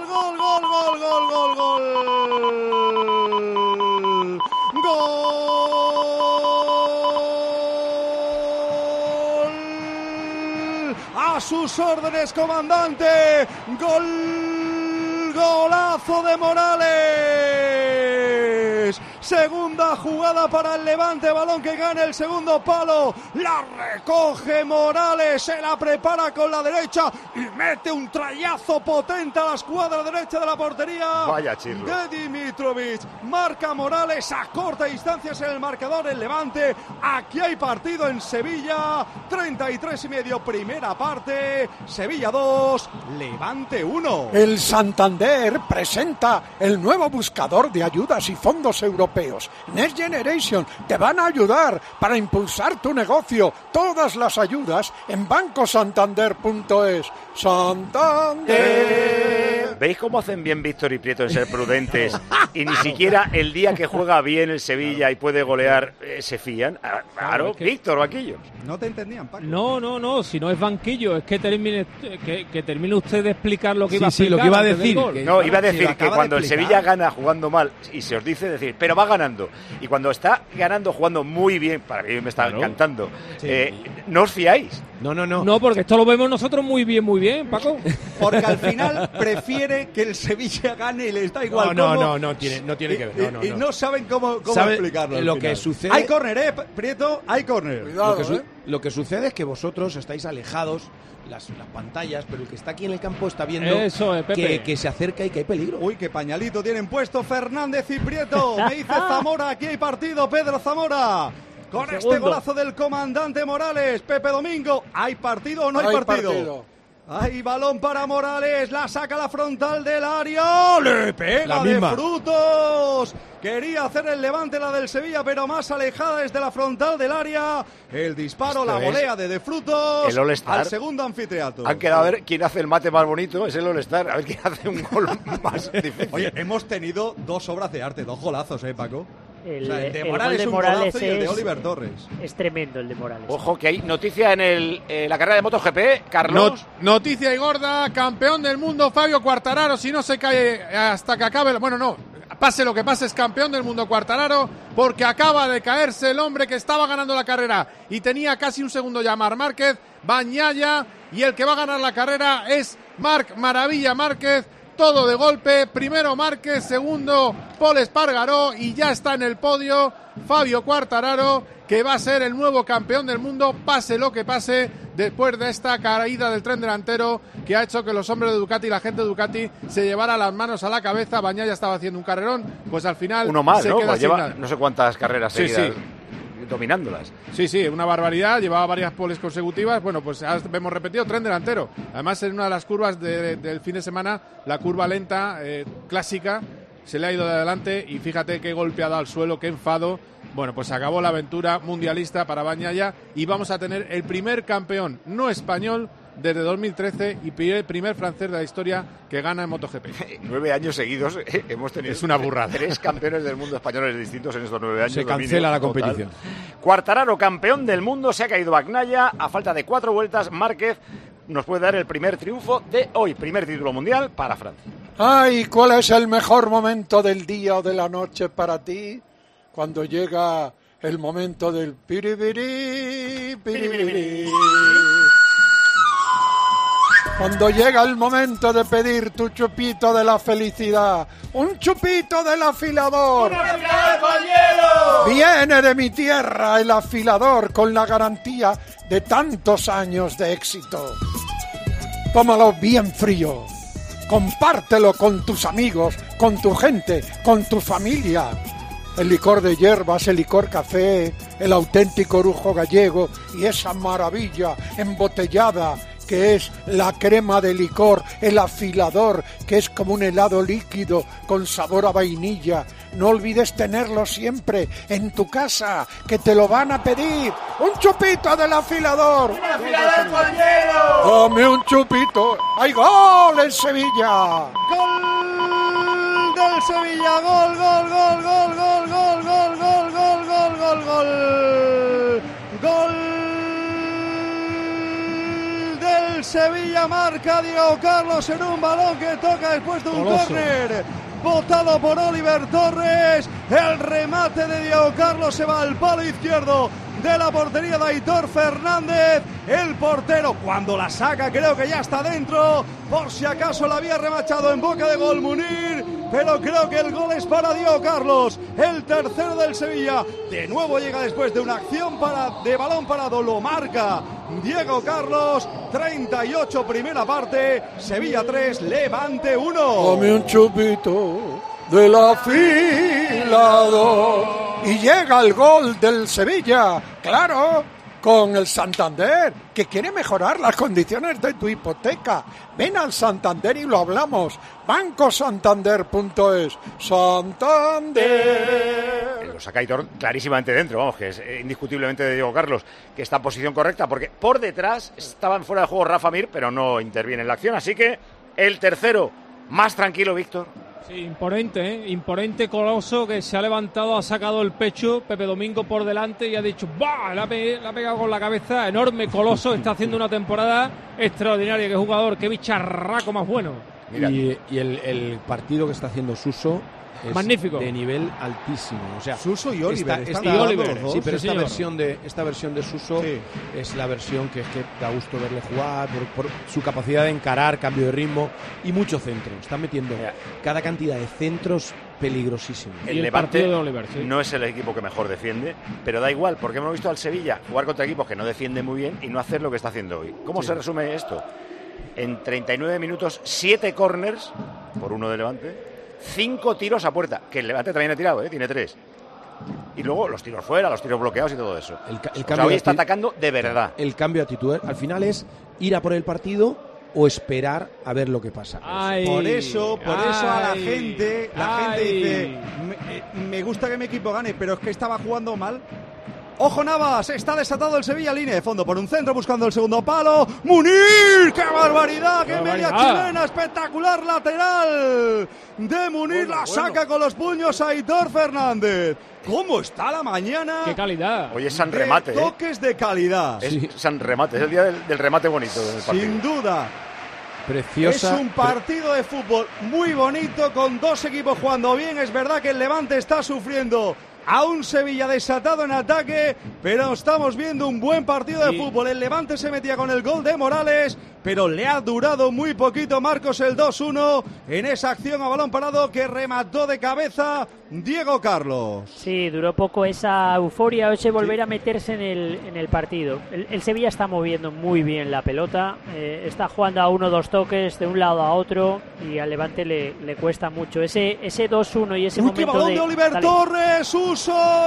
A sus órdenes, comandante. Golazo de Morales. Segunda jugada para el Levante, balón que gana el segundo palo, la recoge Morales, se la prepara con la derecha y mete un trayazo potente a la escuadra derecha de la portería. Vaya chirlo de Dimitrovic. Marca Morales a corta distancia en el marcador el Levante. Aquí hay partido en Sevilla, 33,5 primera parte, Sevilla 2, Levante 1. El Santander presenta el nuevo buscador de ayudas y fondos europeos. Next Generation te van a ayudar para impulsar tu negocio. Todas las ayudas en bancosantander.es. Santander. ¿Veis cómo hacen bien Víctor y Prieto en ser prudentes? Y ni siquiera el día que juega bien el Sevilla y puede golear se fían. Claro, es que... Víctor, banquillos. No te entendían, Paco. No, si no es banquillo, es que termine usted de explicar lo que iba a explicar. Sí, lo que iba a decir. No, iba a decir que cuando el Sevilla gana jugando mal y se os dice decir, pero va ganando. Y cuando está ganando jugando muy bien, para mí me está encantando, no os fiáis. No, porque esto lo vemos nosotros muy bien, Paco. Porque al final prefiere que el Sevilla gane y les da igual. No tiene que ver. Y no saben cómo explicarlo. Lo que sucede... Hay córner, Prieto, hay córner. Lo que sucede es que vosotros estáis alejados, las pantallas, pero el que está aquí en el campo está viendo que se acerca y que hay peligro. Uy, qué pañalito tienen puesto Fernández y Prieto. Me dice Zamora, aquí hay partido, Pedro Zamora. Con este golazo del comandante Morales, Pepe Domingo, ¿hay partido o no hay partido? Hay balón para Morales, la saca la frontal del área, le pega de frutos. Quería hacer el Levante la del Sevilla, pero más alejada desde la frontal del área. El disparo, la volea de Frutos el All-Star. Al segundo anfiteatro. Han quedado a ver quién hace el mate más bonito, es el All-Star, a ver quién hace un gol más difícil. Oye, hemos tenido 2 obras de arte, 2 golazos, Paco. El de Morales es un golazo y el de Oliver Torres. Es tremendo el de Morales. Ojo que hay noticia en la carrera de MotoGP, Carlos. Noticia y gorda, campeón del mundo Fabio Quartararo, si no se cae hasta que acabe... Pase lo que pase, es campeón del mundo Quartararo, porque acaba de caerse el hombre que estaba ganando la carrera y tenía casi un segundo ya Marc Márquez, Bagnaia, y el que va a ganar la carrera es Marc Maravilla Márquez. Todo de golpe, primero Márquez, segundo Pol Espargaró y ya está en el podio Fabio Quartararo, que va a ser el nuevo campeón del mundo, pase lo que pase, después de esta caída del tren delantero que ha hecho que los hombres de Ducati y la gente de Ducati se llevara las manos a la cabeza. Bagnaia estaba haciendo un carrerón, pues al final uno más, se ¿no? queda Pues sin lleva nada. no sé cuántas carreras seguidas. Dominándolas. Sí, una barbaridad, llevaba varias poles consecutivas, pues hemos repetido tren delantero. Además, en una de las curvas del fin de semana, la curva lenta, clásica, se le ha ido de adelante y fíjate qué golpe ha dado al suelo, qué enfado. Pues acabó la aventura mundialista para Bagnaia y vamos a tener el primer campeón no español desde 2013 y el primer francés de la historia que gana en MotoGP. 9 años seguidos hemos tenido. Es una burrada. 3 campeones del mundo españoles distintos en estos 9 años. Se cancela la competición. Quartararo, campeón del mundo, se ha caído Bagnaia. A falta de 4 vueltas, Márquez nos puede dar el primer triunfo de hoy. Primer título mundial para Francia. Ay, ¿cuál es el mejor momento del día o de la noche para ti? Cuando llega el momento del piribiri, piribiri. Cuando llega el momento de pedir tu chupito de la felicidad, un chupito del afilador. ¡Un afilador con hielo! Viene de mi tierra el afilador con la garantía de tantos años de éxito. Tómalo bien frío. Compártelo con tus amigos, con tu gente, con tu familia. El licor de hierbas, el licor café, el auténtico orujo gallego y esa maravilla embotellada que es la crema de licor, el afilador, que es como un helado líquido con sabor a vainilla. No olvides tenerlo siempre en tu casa, que te lo van a pedir. ¡Un chupito del afilador! ¡Un afilador con hielo! ¡Dame un chupito! ¡Hay gol en Sevilla! ¡Gol del Sevilla! ¡Gol, gol, gol, gol, gol, gol, gol, gol, gol, gol, gol, gol! ¡Gol del Sevilla! Marca Diego Carlos en un balón que toca después de un córner. Botado por Oliver Torres, el remate de Diego Carlos se va al palo izquierdo de la portería de Aitor Fernández. El portero, cuando la saca, creo que ya está dentro, por si acaso la había remachado en boca de gol Munir. pero creo que el gol es para Diego Carlos, el tercero del Sevilla. De nuevo llega después de una acción de balón parado, lo marca Diego Carlos. 38 primera parte, Sevilla 3, Levante 1. Dame un chupito de la fila 2 y llega el gol del Sevilla, claro, con el Santander, que quiere mejorar las condiciones de tu hipoteca. Ven al Santander y lo hablamos. bancosantander.es. Santander. Lo saca Aitor clarísimamente dentro, vamos, que es indiscutiblemente de Diego Carlos, que está en posición correcta, porque por detrás estaban fuera de juego Rafa Mir, pero no interviene en la acción, así que el tercero, más tranquilo, Víctor. Sí, imponente, imponente Coloso, que se ha levantado, ha sacado el pecho, Pepe Domingo por delante y ha dicho ¡bah! La ha pegado con la cabeza, enorme Coloso, está haciendo una temporada extraordinaria, qué jugador, qué bicharraco más bueno. Y el partido que está haciendo Suso es magnífico, de nivel altísimo. O sea, Suso y Oliver. Sí, pero esta versión de Suso es la versión que da gusto verle jugar por su capacidad de encarar, cambio de ritmo y mucho centro. Está metiendo cada cantidad de centros peligrosísimos. El Levante de Oliver, no es el equipo que mejor defiende, pero da igual, porque hemos visto al Sevilla jugar contra equipos que no defienden muy bien y no hacer lo que está haciendo hoy. ¿Cómo se resume esto? En 39 minutos, 7 corners por uno de Levante, 5 tiros a puerta, que el Levante también ha tirado, tiene 3. Y luego los tiros fuera, los tiros bloqueados y todo eso. Hoy está atacando de verdad. El cambio de actitud al final es ir a por el partido o esperar a ver lo que pasa. Por eso a la gente dice, me gusta que mi equipo gane, pero es que estaba jugando mal. Ojo Navas, está desatado el Sevilla, línea de fondo por un centro buscando el segundo palo. ¡Munir! ¡Qué barbaridad! ¡Qué media chilena! ¡Espectacular lateral de Munir! La saca con los puños a Aitor Fernández. ¿Cómo está la mañana? ¡Qué calidad! Hoy es San Remate. Toques de calidad. Es San Remate, es el día del remate bonito del partido. Sin duda. Preciosa. Es un partido de fútbol muy bonito con dos equipos jugando bien. Es verdad que el Levante está sufriendo a un Sevilla desatado en ataque, pero estamos viendo un buen partido de fútbol. El Levante se metía con el gol de Morales, pero le ha durado muy poquito, Marcos, el 2-1 en esa acción a balón parado que remató de cabeza Diego Carlos. Sí, duró poco esa euforia, ese volver a meterse en el partido. El Sevilla está moviendo muy bien la pelota, está jugando a 1-2 toques de un lado a otro y al Levante le cuesta mucho. Ese 2-1 y ese momento balón de Oliver Torres, Suso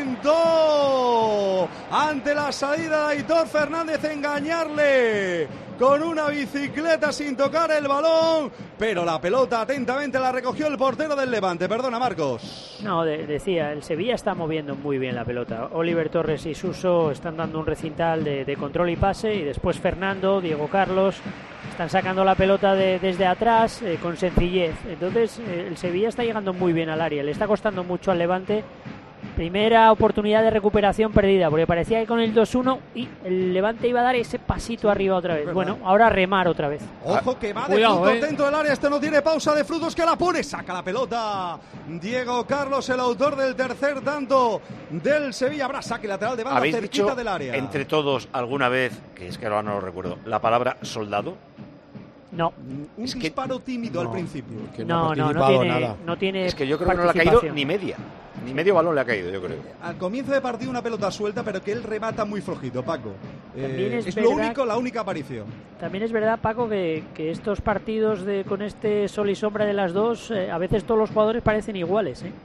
intentó ante la salida de Aitor Fernández engañarle con una bicicleta sin tocar el balón, pero la pelota atentamente la recogió el portero del Levante. Perdona, Marcos. No, decía, el Sevilla está moviendo muy bien la pelota. Oliver Torres y Suso están dando un recintal de control y pase, y después Fernando, Diego Carlos están sacando la pelota desde atrás con sencillez. Entonces el Sevilla está llegando muy bien al área, le está costando mucho al Levante. Primera oportunidad de recuperación perdida, porque parecía que con el 2-1 y el Levante iba a dar ese pasito arriba otra vez. Bueno, ahora remar otra vez. Ojo que va de frutos dentro del área, este no tiene pausa de frutos, que la pone, saca la pelota. Diego Carlos, el autor del tercer tanto del Sevilla. Habrá saque lateral de banda cerquita del área. Entre todos alguna vez, que es que ahora no lo recuerdo, la palabra soldado. No. Un disparo tímido al principio. No tiene. Es que yo creo que no le ha caído ni media. Ni medio balón le ha caído, yo creo. Al comienzo de partido una pelota suelta, pero que él remata muy flojito, Paco. Es la única aparición. También es verdad, Paco, que estos partidos con este sol y sombra de las dos, a veces todos los jugadores parecen iguales, ¿eh?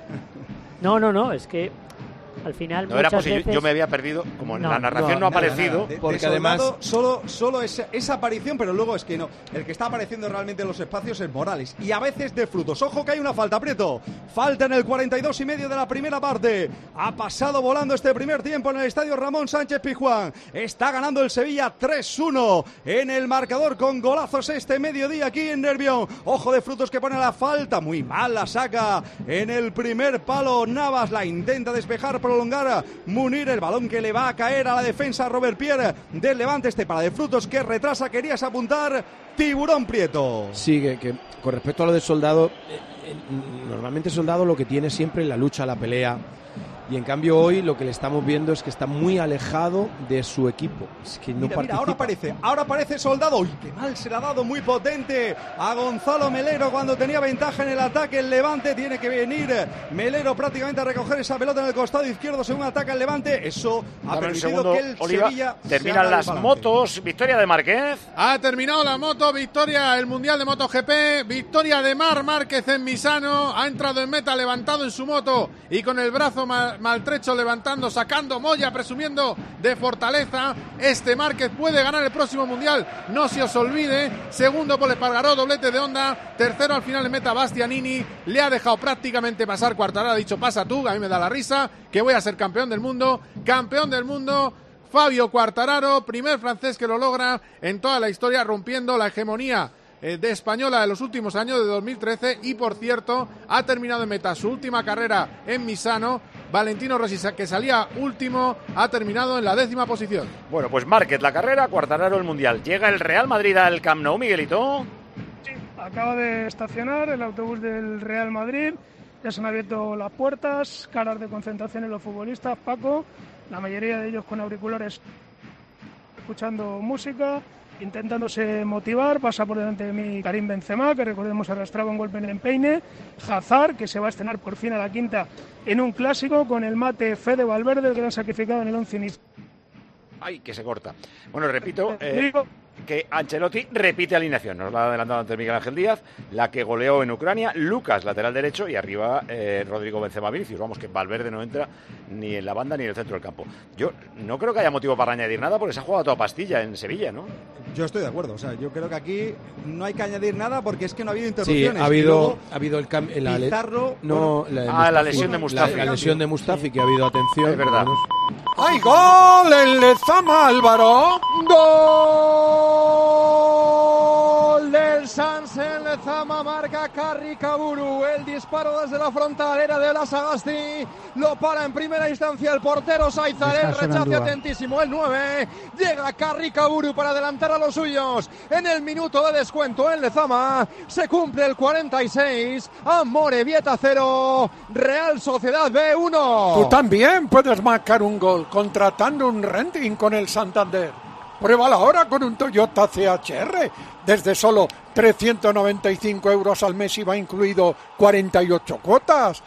No, es que al final no era posible, yo me había perdido, como en la narración no ha aparecido. Porque además solo esa aparición, pero luego es que no. El que está apareciendo realmente en los espacios es Morales, y a veces de frutos. Ojo que hay una falta, Prieto. Falta en el 42,5 de la primera parte. Ha pasado volando este primer tiempo en el estadio Ramón Sánchez Pizjuán. Está ganando el Sevilla 3-1 en el marcador con golazos este mediodía aquí en Nervión. Ojo de frutos que pone la falta, muy mal la saca en el primer palo. Navas la intenta despejar, prolongar Munir, el balón que le va a caer a la defensa Robert Pierre del Levante. Este para de frutos que retrasa, querías apuntar, Tiburón Prieto. Sí, que con respecto a lo de Soldado, normalmente Soldado lo que tiene siempre es la lucha, la pelea y en cambio hoy lo que le estamos viendo es que está muy alejado de su equipo. Es que no participa. Ahora aparece Soldado. ¡Uy, qué mal se le ha dado! Muy potente a Gonzalo Melero cuando tenía ventaja en el ataque. El Levante tiene que venir Melero prácticamente a recoger esa pelota en el costado izquierdo según ataca el Levante. Eso ha permitido que el Sevilla terminan las motos. Victoria de Márquez. Ha terminado la moto, victoria el Mundial de MotoGP, victoria de Marc Márquez en Misano, ha entrado en meta levantado en su moto y con el brazo maltrecho levantando, sacando molla, presumiendo de fortaleza. Este Márquez puede ganar el próximo Mundial, no se os olvide. Segundo Pol Espargaró, doblete de Honda. Tercero al final en meta Bastianini, le ha dejado prácticamente pasar Quartararo, ha dicho pasa tú, a mí me da la risa, que voy a ser campeón del mundo. Fabio Quartararo, primer francés que lo logra en toda la historia, rompiendo la hegemonía de española de los últimos años, de 2013, y por cierto ha terminado en meta su última carrera en Misano. Valentino Rossi, que salía último, ha terminado en la 10ª posición. Bueno, pues Márquez la carrera, Quartararo el Mundial. Llega el Real Madrid al Camp Nou, Miguelito. Sí, acaba de estacionar el autobús del Real Madrid, ya se han abierto las puertas, caras de concentración en los futbolistas, Paco, la mayoría de ellos con auriculares escuchando música, intentándose motivar. Pasa por delante de mí Karim Benzema, que recordemos arrastraba un golpe en el empeine. Hazard, que se va a estrenar por fin a la quinta en un clásico con el mate Fede Valverde, el gran sacrificado en el 11 inicial. Ay, que se corta. Bueno, repito que Ancelotti repite alineación. Nos la ha adelantado antes Miguel Ángel Díaz, la que goleó en Ucrania, Lucas, lateral derecho, y arriba Rodrigo Benzema Vinicius. Vamos, que Valverde no entra ni en la banda ni en el centro del campo. Yo no creo que haya motivo para añadir nada porque se ha jugado toda pastilla en Sevilla, ¿no? Yo estoy de acuerdo, o sea, yo creo que aquí no hay que añadir nada porque es que no ha habido interrupciones. Sí, ha habido el cambio. La lesión de Mustafi. La lesión de Mustafi, que ha habido atención. Es verdad. ¡Hay gol en Lezama, Álvaro! ¡Gol del Sansen Lezama! Marca Carricaburu. El disparo desde la frontalera de la Sagasti. Lo para en primera instancia el portero Saizar. El rechace atentísimo. El 9. Llega Carricaburu para adelantar a los suyos. En el minuto de descuento en Lezama se cumple el 46. Amorebieta 0. Real Sociedad B 1. Tú también puedes marcar un gol contratando un renting con el Santander. Pruébala ahora con un Toyota CHR. Desde solo 395 euros al mes y va incluido 48 cuotas.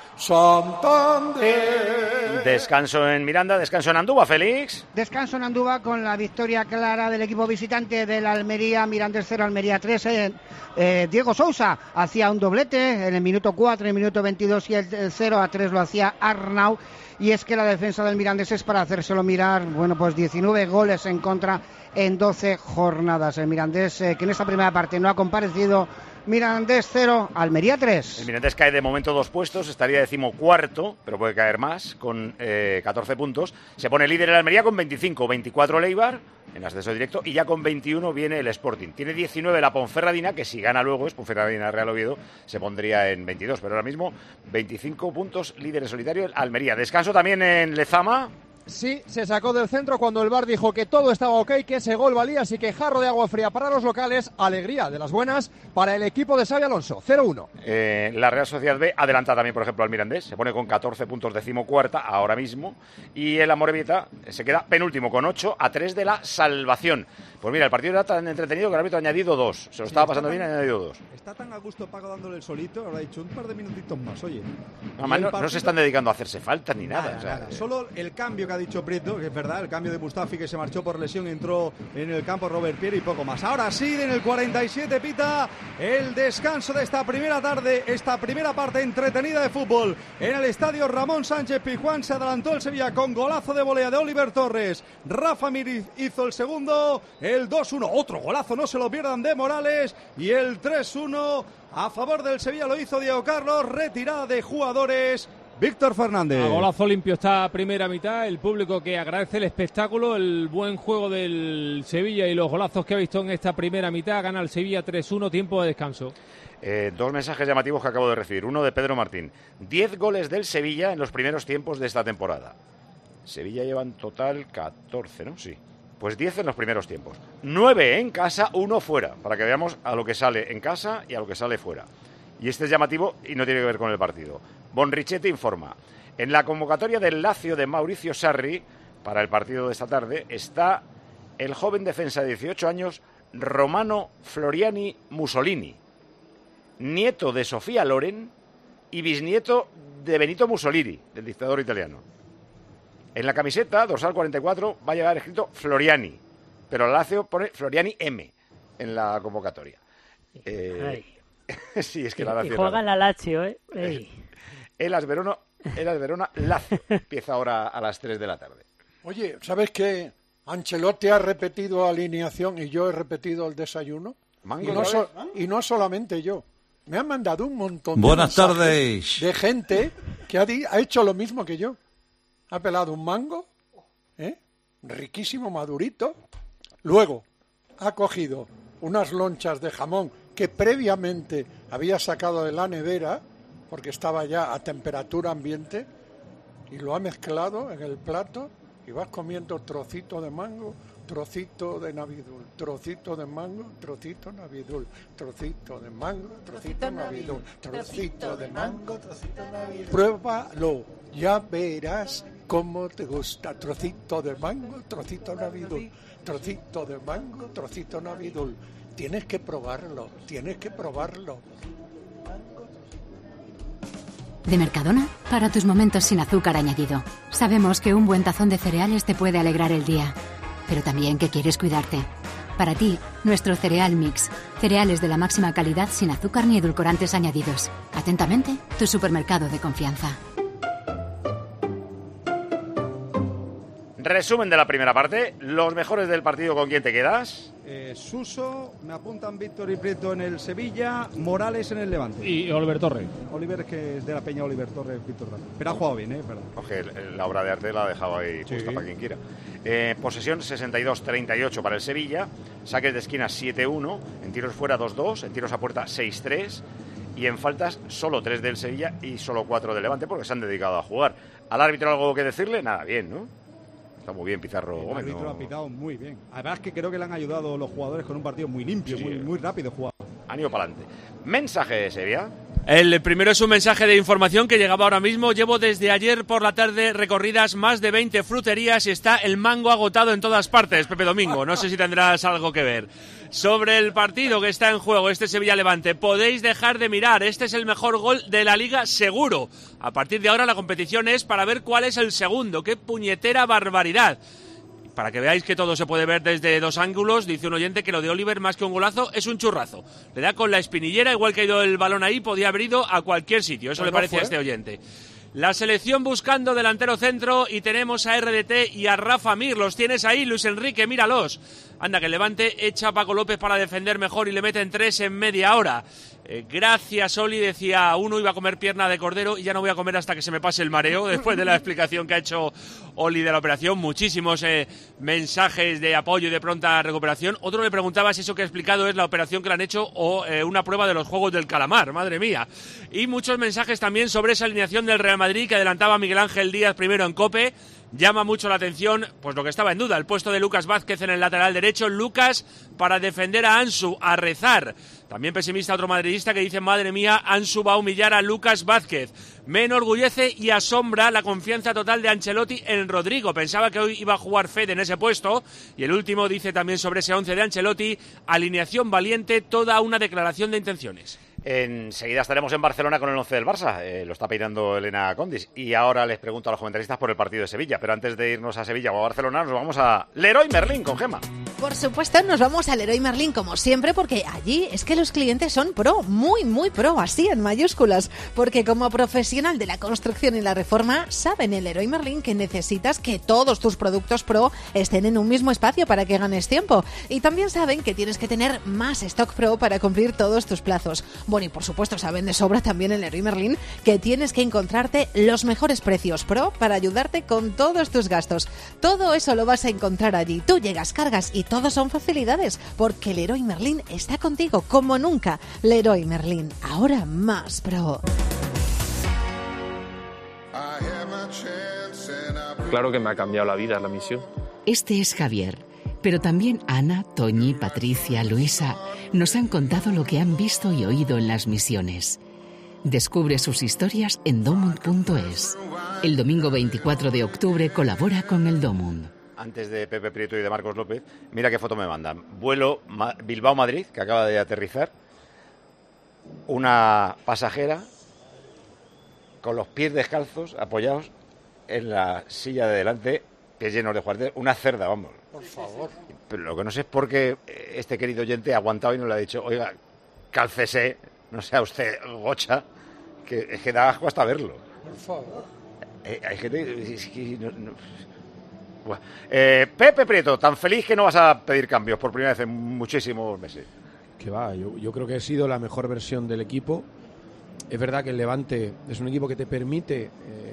Santander. Descanso en Miranda, descanso en Andúba, Félix. Descanso en Andúba con la victoria clara del equipo visitante del Almería. Mirandés 0, Almería 3. Diego Sousa hacía un doblete en el minuto 4, en el minuto 22 y el 0-3 lo hacía Arnau. Y es que la defensa del Mirandés es para hacérselo mirar. Bueno, pues 19 goles en contra en 12 jornadas. El Mirandés, que en esta primera parte no ha comparecido. Mirandés 0, Almería 3. El Mirandés cae de momento 2 puestos, estaría 14º, pero puede caer más, con 14 puntos. Se pone líder el Almería con 25, 24 el Eibar, en ascenso directo, y ya con 21 viene el Sporting. Tiene 19 la Ponferradina, que si gana luego es Ponferradina Real Oviedo, se pondría en 22, pero ahora mismo 25 puntos, líder en solitario el Almería. Descanso también en Lezama. Sí, se sacó del centro cuando el VAR dijo que todo estaba ok, que ese gol valía, así que jarro de agua fría para los locales, alegría de las buenas para el equipo de Xabi Alonso, 0-1. La Real Sociedad B adelanta también, por ejemplo, al Mirandés, se pone con 14 puntos, 14ª ahora mismo, y el Amorebieta se queda penúltimo con 8 a 3 de la salvación. Pues mira, el partido era tan entretenido que el árbitro ha añadido 2, se lo estaba pasando bien y ha añadido 2. Está tan a gusto Paco dándole el solito, ahora ha dicho un par de minutitos más, oye. No se están dedicando a hacerse faltas ni nada. Nada. Solo el cambio que ha dicho Prieto, que es verdad, el cambio de Mustafi, que se marchó por lesión, entró en el campo Robert Pierre y poco más. Ahora sí, en el 47 pita el descanso de esta primera tarde, esta primera parte entretenida de fútbol en el estadio Ramón Sánchez Pizjuán. Se adelantó el Sevilla con golazo de volea de Oliver Torres. Rafa Mir hizo el segundo, el 2-1, otro golazo, no se lo pierdan, de Morales, y el 3-1 a favor del Sevilla lo hizo Diego Carlos. Retirada de jugadores, Víctor Fernández. A golazo limpio esta primera mitad, el público que agradece el espectáculo, el buen juego del Sevilla y los golazos que ha visto en esta primera mitad. Gana el Sevilla 3-1, tiempo de descanso. 2 mensajes llamativos que acabo de recibir. Uno de Pedro Martín. 10 goles del Sevilla en los primeros tiempos de esta temporada. Sevilla lleva en total 14, ¿no? Sí. Pues 10 en los primeros tiempos. 9 en casa, 1 fuera. Para que veamos a lo que sale en casa y a lo que sale fuera. Y este es llamativo y no tiene que ver con el partido. Bonrichetti informa. En la convocatoria del Lazio de Mauricio Sarri, para el partido de esta tarde, está el joven defensa de 18 años, Romano Floriani Mussolini, nieto de Sofía Loren y bisnieto de Benito Mussolini, del dictador italiano. En la camiseta, dorsal 44, va a llevar escrito Floriani, pero el Lazio pone Floriani M en la convocatoria. Sí, es que la Lazio... Y juega la Lazio, ¿eh? El AS Verona Lazio empieza ahora a las 3 de la tarde. Oye, ¿sabes qué? Ancelotti ha repetido alineación y yo he repetido el desayuno. Y no solamente yo. Me han mandado un montón de Buenas tardes. De gente que ha hecho lo mismo que yo. Ha pelado un mango, riquísimo, madurito. Luego ha cogido unas lonchas de jamón que previamente había sacado de la nevera, porque estaba ya a temperatura ambiente, y lo ha mezclado en el plato, y vas comiendo trocito de mango, trocito de navidul, trocito de mango, trocito navidul, trocito de mango, trocito navidul, trocito de mango, trocito navidul. Pruébalo, ya verás cómo te gusta. Trocito de mango, trocito navidul, trocito de mango, trocito navidul. Tienes que probarlo, tienes que probarlo. De Mercadona, para tus momentos sin azúcar añadido. Sabemos que un buen tazón de cereales te puede alegrar el día, pero también que quieres cuidarte. Para ti, nuestro cereal mix. Cereales de la máxima calidad sin azúcar ni edulcorantes añadidos. Atentamente, tu supermercado de confianza. Resumen de la primera parte. Los mejores del partido, ¿con quién te quedas? Suso, me apuntan Víctor y Prieto en el Sevilla, Morales en el Levante. Y Oliver Torres. Oliver, que es de la Peña, Oliver Torres, Víctor Torres. Pero ha jugado bien, ¿verdad? Oje, la obra de arte la ha dejado ahí puesta para quien quiera. Posesión 62-38 para el Sevilla. Saques de esquina 7-1. En tiros fuera 2-2. En tiros a puerta 6-3. Y en faltas solo 3 del Sevilla y solo 4 del Levante, porque se han dedicado a jugar. ¿Al árbitro algo que decirle? Nada, bien, ¿no? Está muy bien Pizarro Gómez. El árbitro ha pitado muy bien. Además que creo que le han ayudado los jugadores con un partido muy limpio, muy rápido jugado. Han ido para adelante. Mensaje, Sevilla. El primero es un mensaje de información que llegaba ahora mismo. Llevo desde ayer por la tarde recorridas más de 20 fruterías y está el mango agotado en todas partes, Pepe Domingo. No sé si tendrás algo que ver. Sobre el partido que está en juego, este Sevilla-Levante, podéis dejar de mirar. Este es el mejor gol de la Liga seguro. A partir de ahora la competición es para ver cuál es el segundo. ¡Qué puñetera barbaridad! Para que veáis que todo se puede ver desde dos ángulos, dice un oyente que lo de Oliver, más que un golazo, es un churrazo. Le da con la espinillera, igual que ha ido el balón ahí, podía haber ido a cualquier sitio. Eso le parece a este oyente. La selección buscando delantero centro y tenemos a RDT y a Rafa Mir. Los tienes ahí, Luis Enrique, míralos. Anda, que el Levante echa a Paco López para defender mejor y le meten 3 en media hora. Gracias, Oli, decía uno, iba a comer pierna de cordero y ya no voy a comer hasta que se me pase el mareo, después de la explicación que ha hecho Oli de la operación. Muchísimos mensajes de apoyo y de pronta recuperación. Otro le preguntaba si eso que ha explicado es la operación que le han hecho o una prueba de los Juegos del Calamar, madre mía. Y muchos mensajes también sobre esa alineación del Real Madrid que adelantaba Miguel Ángel Díaz primero en COPE. Llama mucho la atención, pues lo que estaba en duda, el puesto de Lucas Vázquez en el lateral derecho. Lucas para defender a Ansu, a rezar. También pesimista otro madridista que dice, madre mía, Ansu va a humillar a Lucas Vázquez. Me enorgullece y asombra la confianza total de Ancelotti en Rodrigo. Pensaba que hoy iba a jugar Fede en ese puesto. Y el último dice también sobre ese 11 de Ancelotti, alineación valiente, toda una declaración de intenciones. Enseguida estaremos en Barcelona con el 11 del Barça, lo está peinando Elena Condis, y ahora les pregunto a los comentaristas por el partido de Sevilla, pero antes de irnos a Sevilla o a Barcelona nos vamos a Leroy Merlin con Gemma. Por supuesto, nos vamos al Leroy Merlin como siempre, porque allí es que los clientes son pro, muy, muy pro, así en mayúsculas, porque como profesional de la construcción y la reforma, saben en Leroy Merlin que necesitas que todos tus productos pro estén en un mismo espacio para que ganes tiempo, y también saben que tienes que tener más stock pro para cumplir todos tus plazos. Bueno, y por supuesto saben de sobra también en Leroy Merlin que tienes que encontrarte los mejores precios pro para ayudarte con todos tus gastos. Todo eso lo vas a encontrar allí. Tú llegas, cargas y todo son facilidades, porque Leroy Merlin está contigo como nunca. Leroy Merlin, ahora más pro. Claro que me ha cambiado la vida la misión. Este es Javier. Pero también Ana, Toñi, Patricia, Luisa nos han contado lo que han visto y oído en las misiones. Descubre sus historias en domund.es. El domingo 24 de octubre colabora con el Domund. Antes de Pepe Prieto y de Marcos López, mira qué foto me mandan. Vuelo Bilbao-Madrid, que acaba de aterrizar. Una pasajera con los pies descalzos, apoyados en la silla de delante, pies llenos de juguetes, una cerda, vamos. Por favor. Pero lo que no sé es por qué este querido oyente ha aguantado y no le ha dicho, oiga, cálcese, no sea usted gocha, que es que da asco hasta verlo. Por favor. Hay gente... Es que Pepe Prieto, tan feliz que no vas a pedir cambios por primera vez en muchísimos meses. Que va, yo creo que ha sido la mejor versión del equipo. Es verdad que el Levante es un equipo que te permite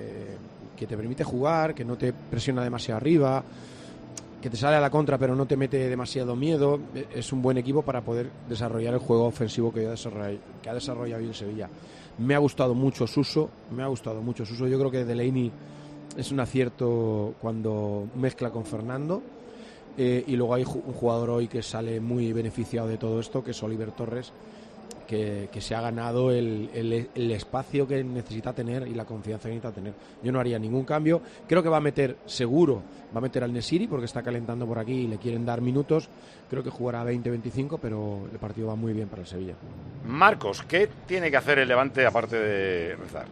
jugar, que no te presiona demasiado arriba, que te sale a la contra pero no te mete demasiado miedo. Es un buen equipo para poder desarrollar el juego ofensivo que ha desarrollado hoy el Sevilla. Me ha gustado mucho Suso. Yo creo que Delaney es un acierto cuando mezcla con Fernando. Y luego hay un jugador hoy que sale muy beneficiado de todo esto, que es Oliver Torres, que se ha ganado el espacio que necesita tener y la confianza que necesita tener. Yo no haría ningún cambio. Creo que va a meter al Nesiri porque está calentando por aquí y le quieren dar minutos. Creo que jugará 20-25, pero el partido va muy bien para el Sevilla. Marcos, ¿qué tiene que hacer el Levante aparte de rezar?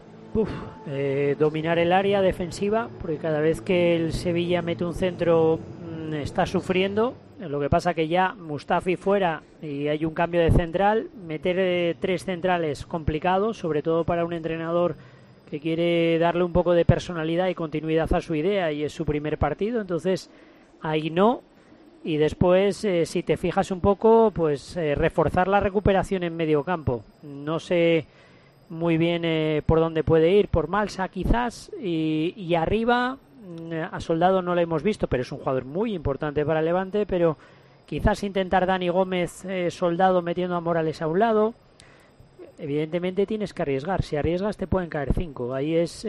Dominar el área defensiva, porque cada vez que el Sevilla mete un centro está sufriendo. Lo que pasa que ya Mustafi fuera y hay un cambio de central, meter 3 centrales complicado, sobre todo para un entrenador que quiere darle un poco de personalidad y continuidad a su idea, y es su primer partido, entonces ahí no. Y después, si te fijas un poco, pues reforzar la recuperación en medio campo. No sé muy bien por dónde puede ir, por Malsa quizás, y arriba a Soldado no lo hemos visto, pero es un jugador muy importante para el Levante, pero quizás intentar Dani Gómez, Soldado metiendo a Morales a un lado. Evidentemente tienes que arriesgar, si arriesgas te pueden caer 5, ahí es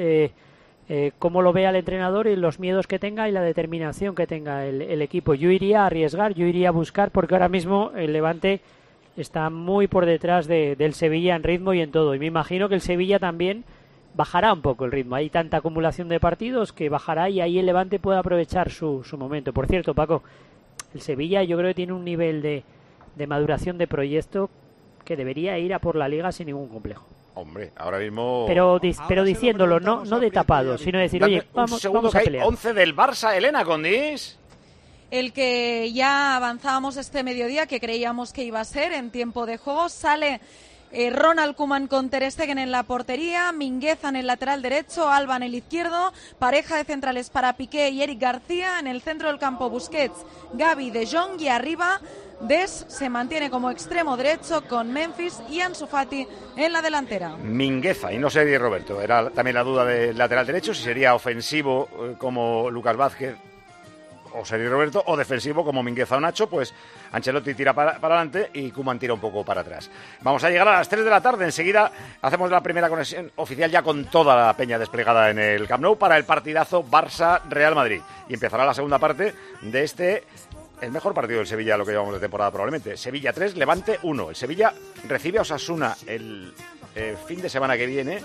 cómo lo vea el entrenador y los miedos que tenga y la determinación que tenga el equipo. Yo iría a arriesgar, yo iría a buscar, porque ahora mismo el Levante está muy por detrás del Sevilla en ritmo y en todo, y me imagino que el Sevilla también bajará un poco el ritmo. Hay tanta acumulación de partidos que bajará, y ahí el Levante puede aprovechar su momento. Por cierto, Paco, el Sevilla yo creo que tiene un nivel de maduración de proyecto que debería ir a por la Liga sin ningún complejo. Hombre, ahora mismo... Pero diciéndolo, no de tapado, sino decir, oye, vamos a pelear. 11 del Barça, Elena Condis. El que ya avanzábamos este mediodía, que creíamos que iba a ser en tiempo de juego, sale... Ronald Koeman con Ter Stegen en la portería, Mingueza en el lateral derecho, Alba en el izquierdo, pareja de centrales para Piqué y Eric García, en el centro del campo Busquets, Gavi, De Jong, y arriba Des se mantiene como extremo derecho con Memphis y Ansu Fati en la delantera. Mingueza y no Sergi Roberto, era también la duda del lateral derecho, si sería ofensivo como Lucas Vázquez o Sergi Roberto, o defensivo como Mingueza o Nacho. Pues Ancelotti tira para adelante y Koeman tira un poco para atrás. Vamos a llegar a las 3 de la tarde, enseguida hacemos la primera conexión oficial ya con toda la peña desplegada en el Camp Nou para el partidazo Barça-Real Madrid, y empezará la segunda parte de el mejor partido del Sevilla, lo que llevamos de temporada probablemente. Sevilla 3, Levante 1. El Sevilla recibe a Osasuna el fin de semana que viene,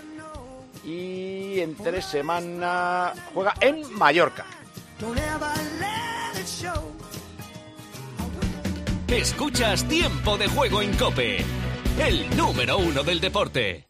y en 3 semanas juega en Mallorca. Escuchas Tiempo de Juego en COPE, el número 1 del deporte.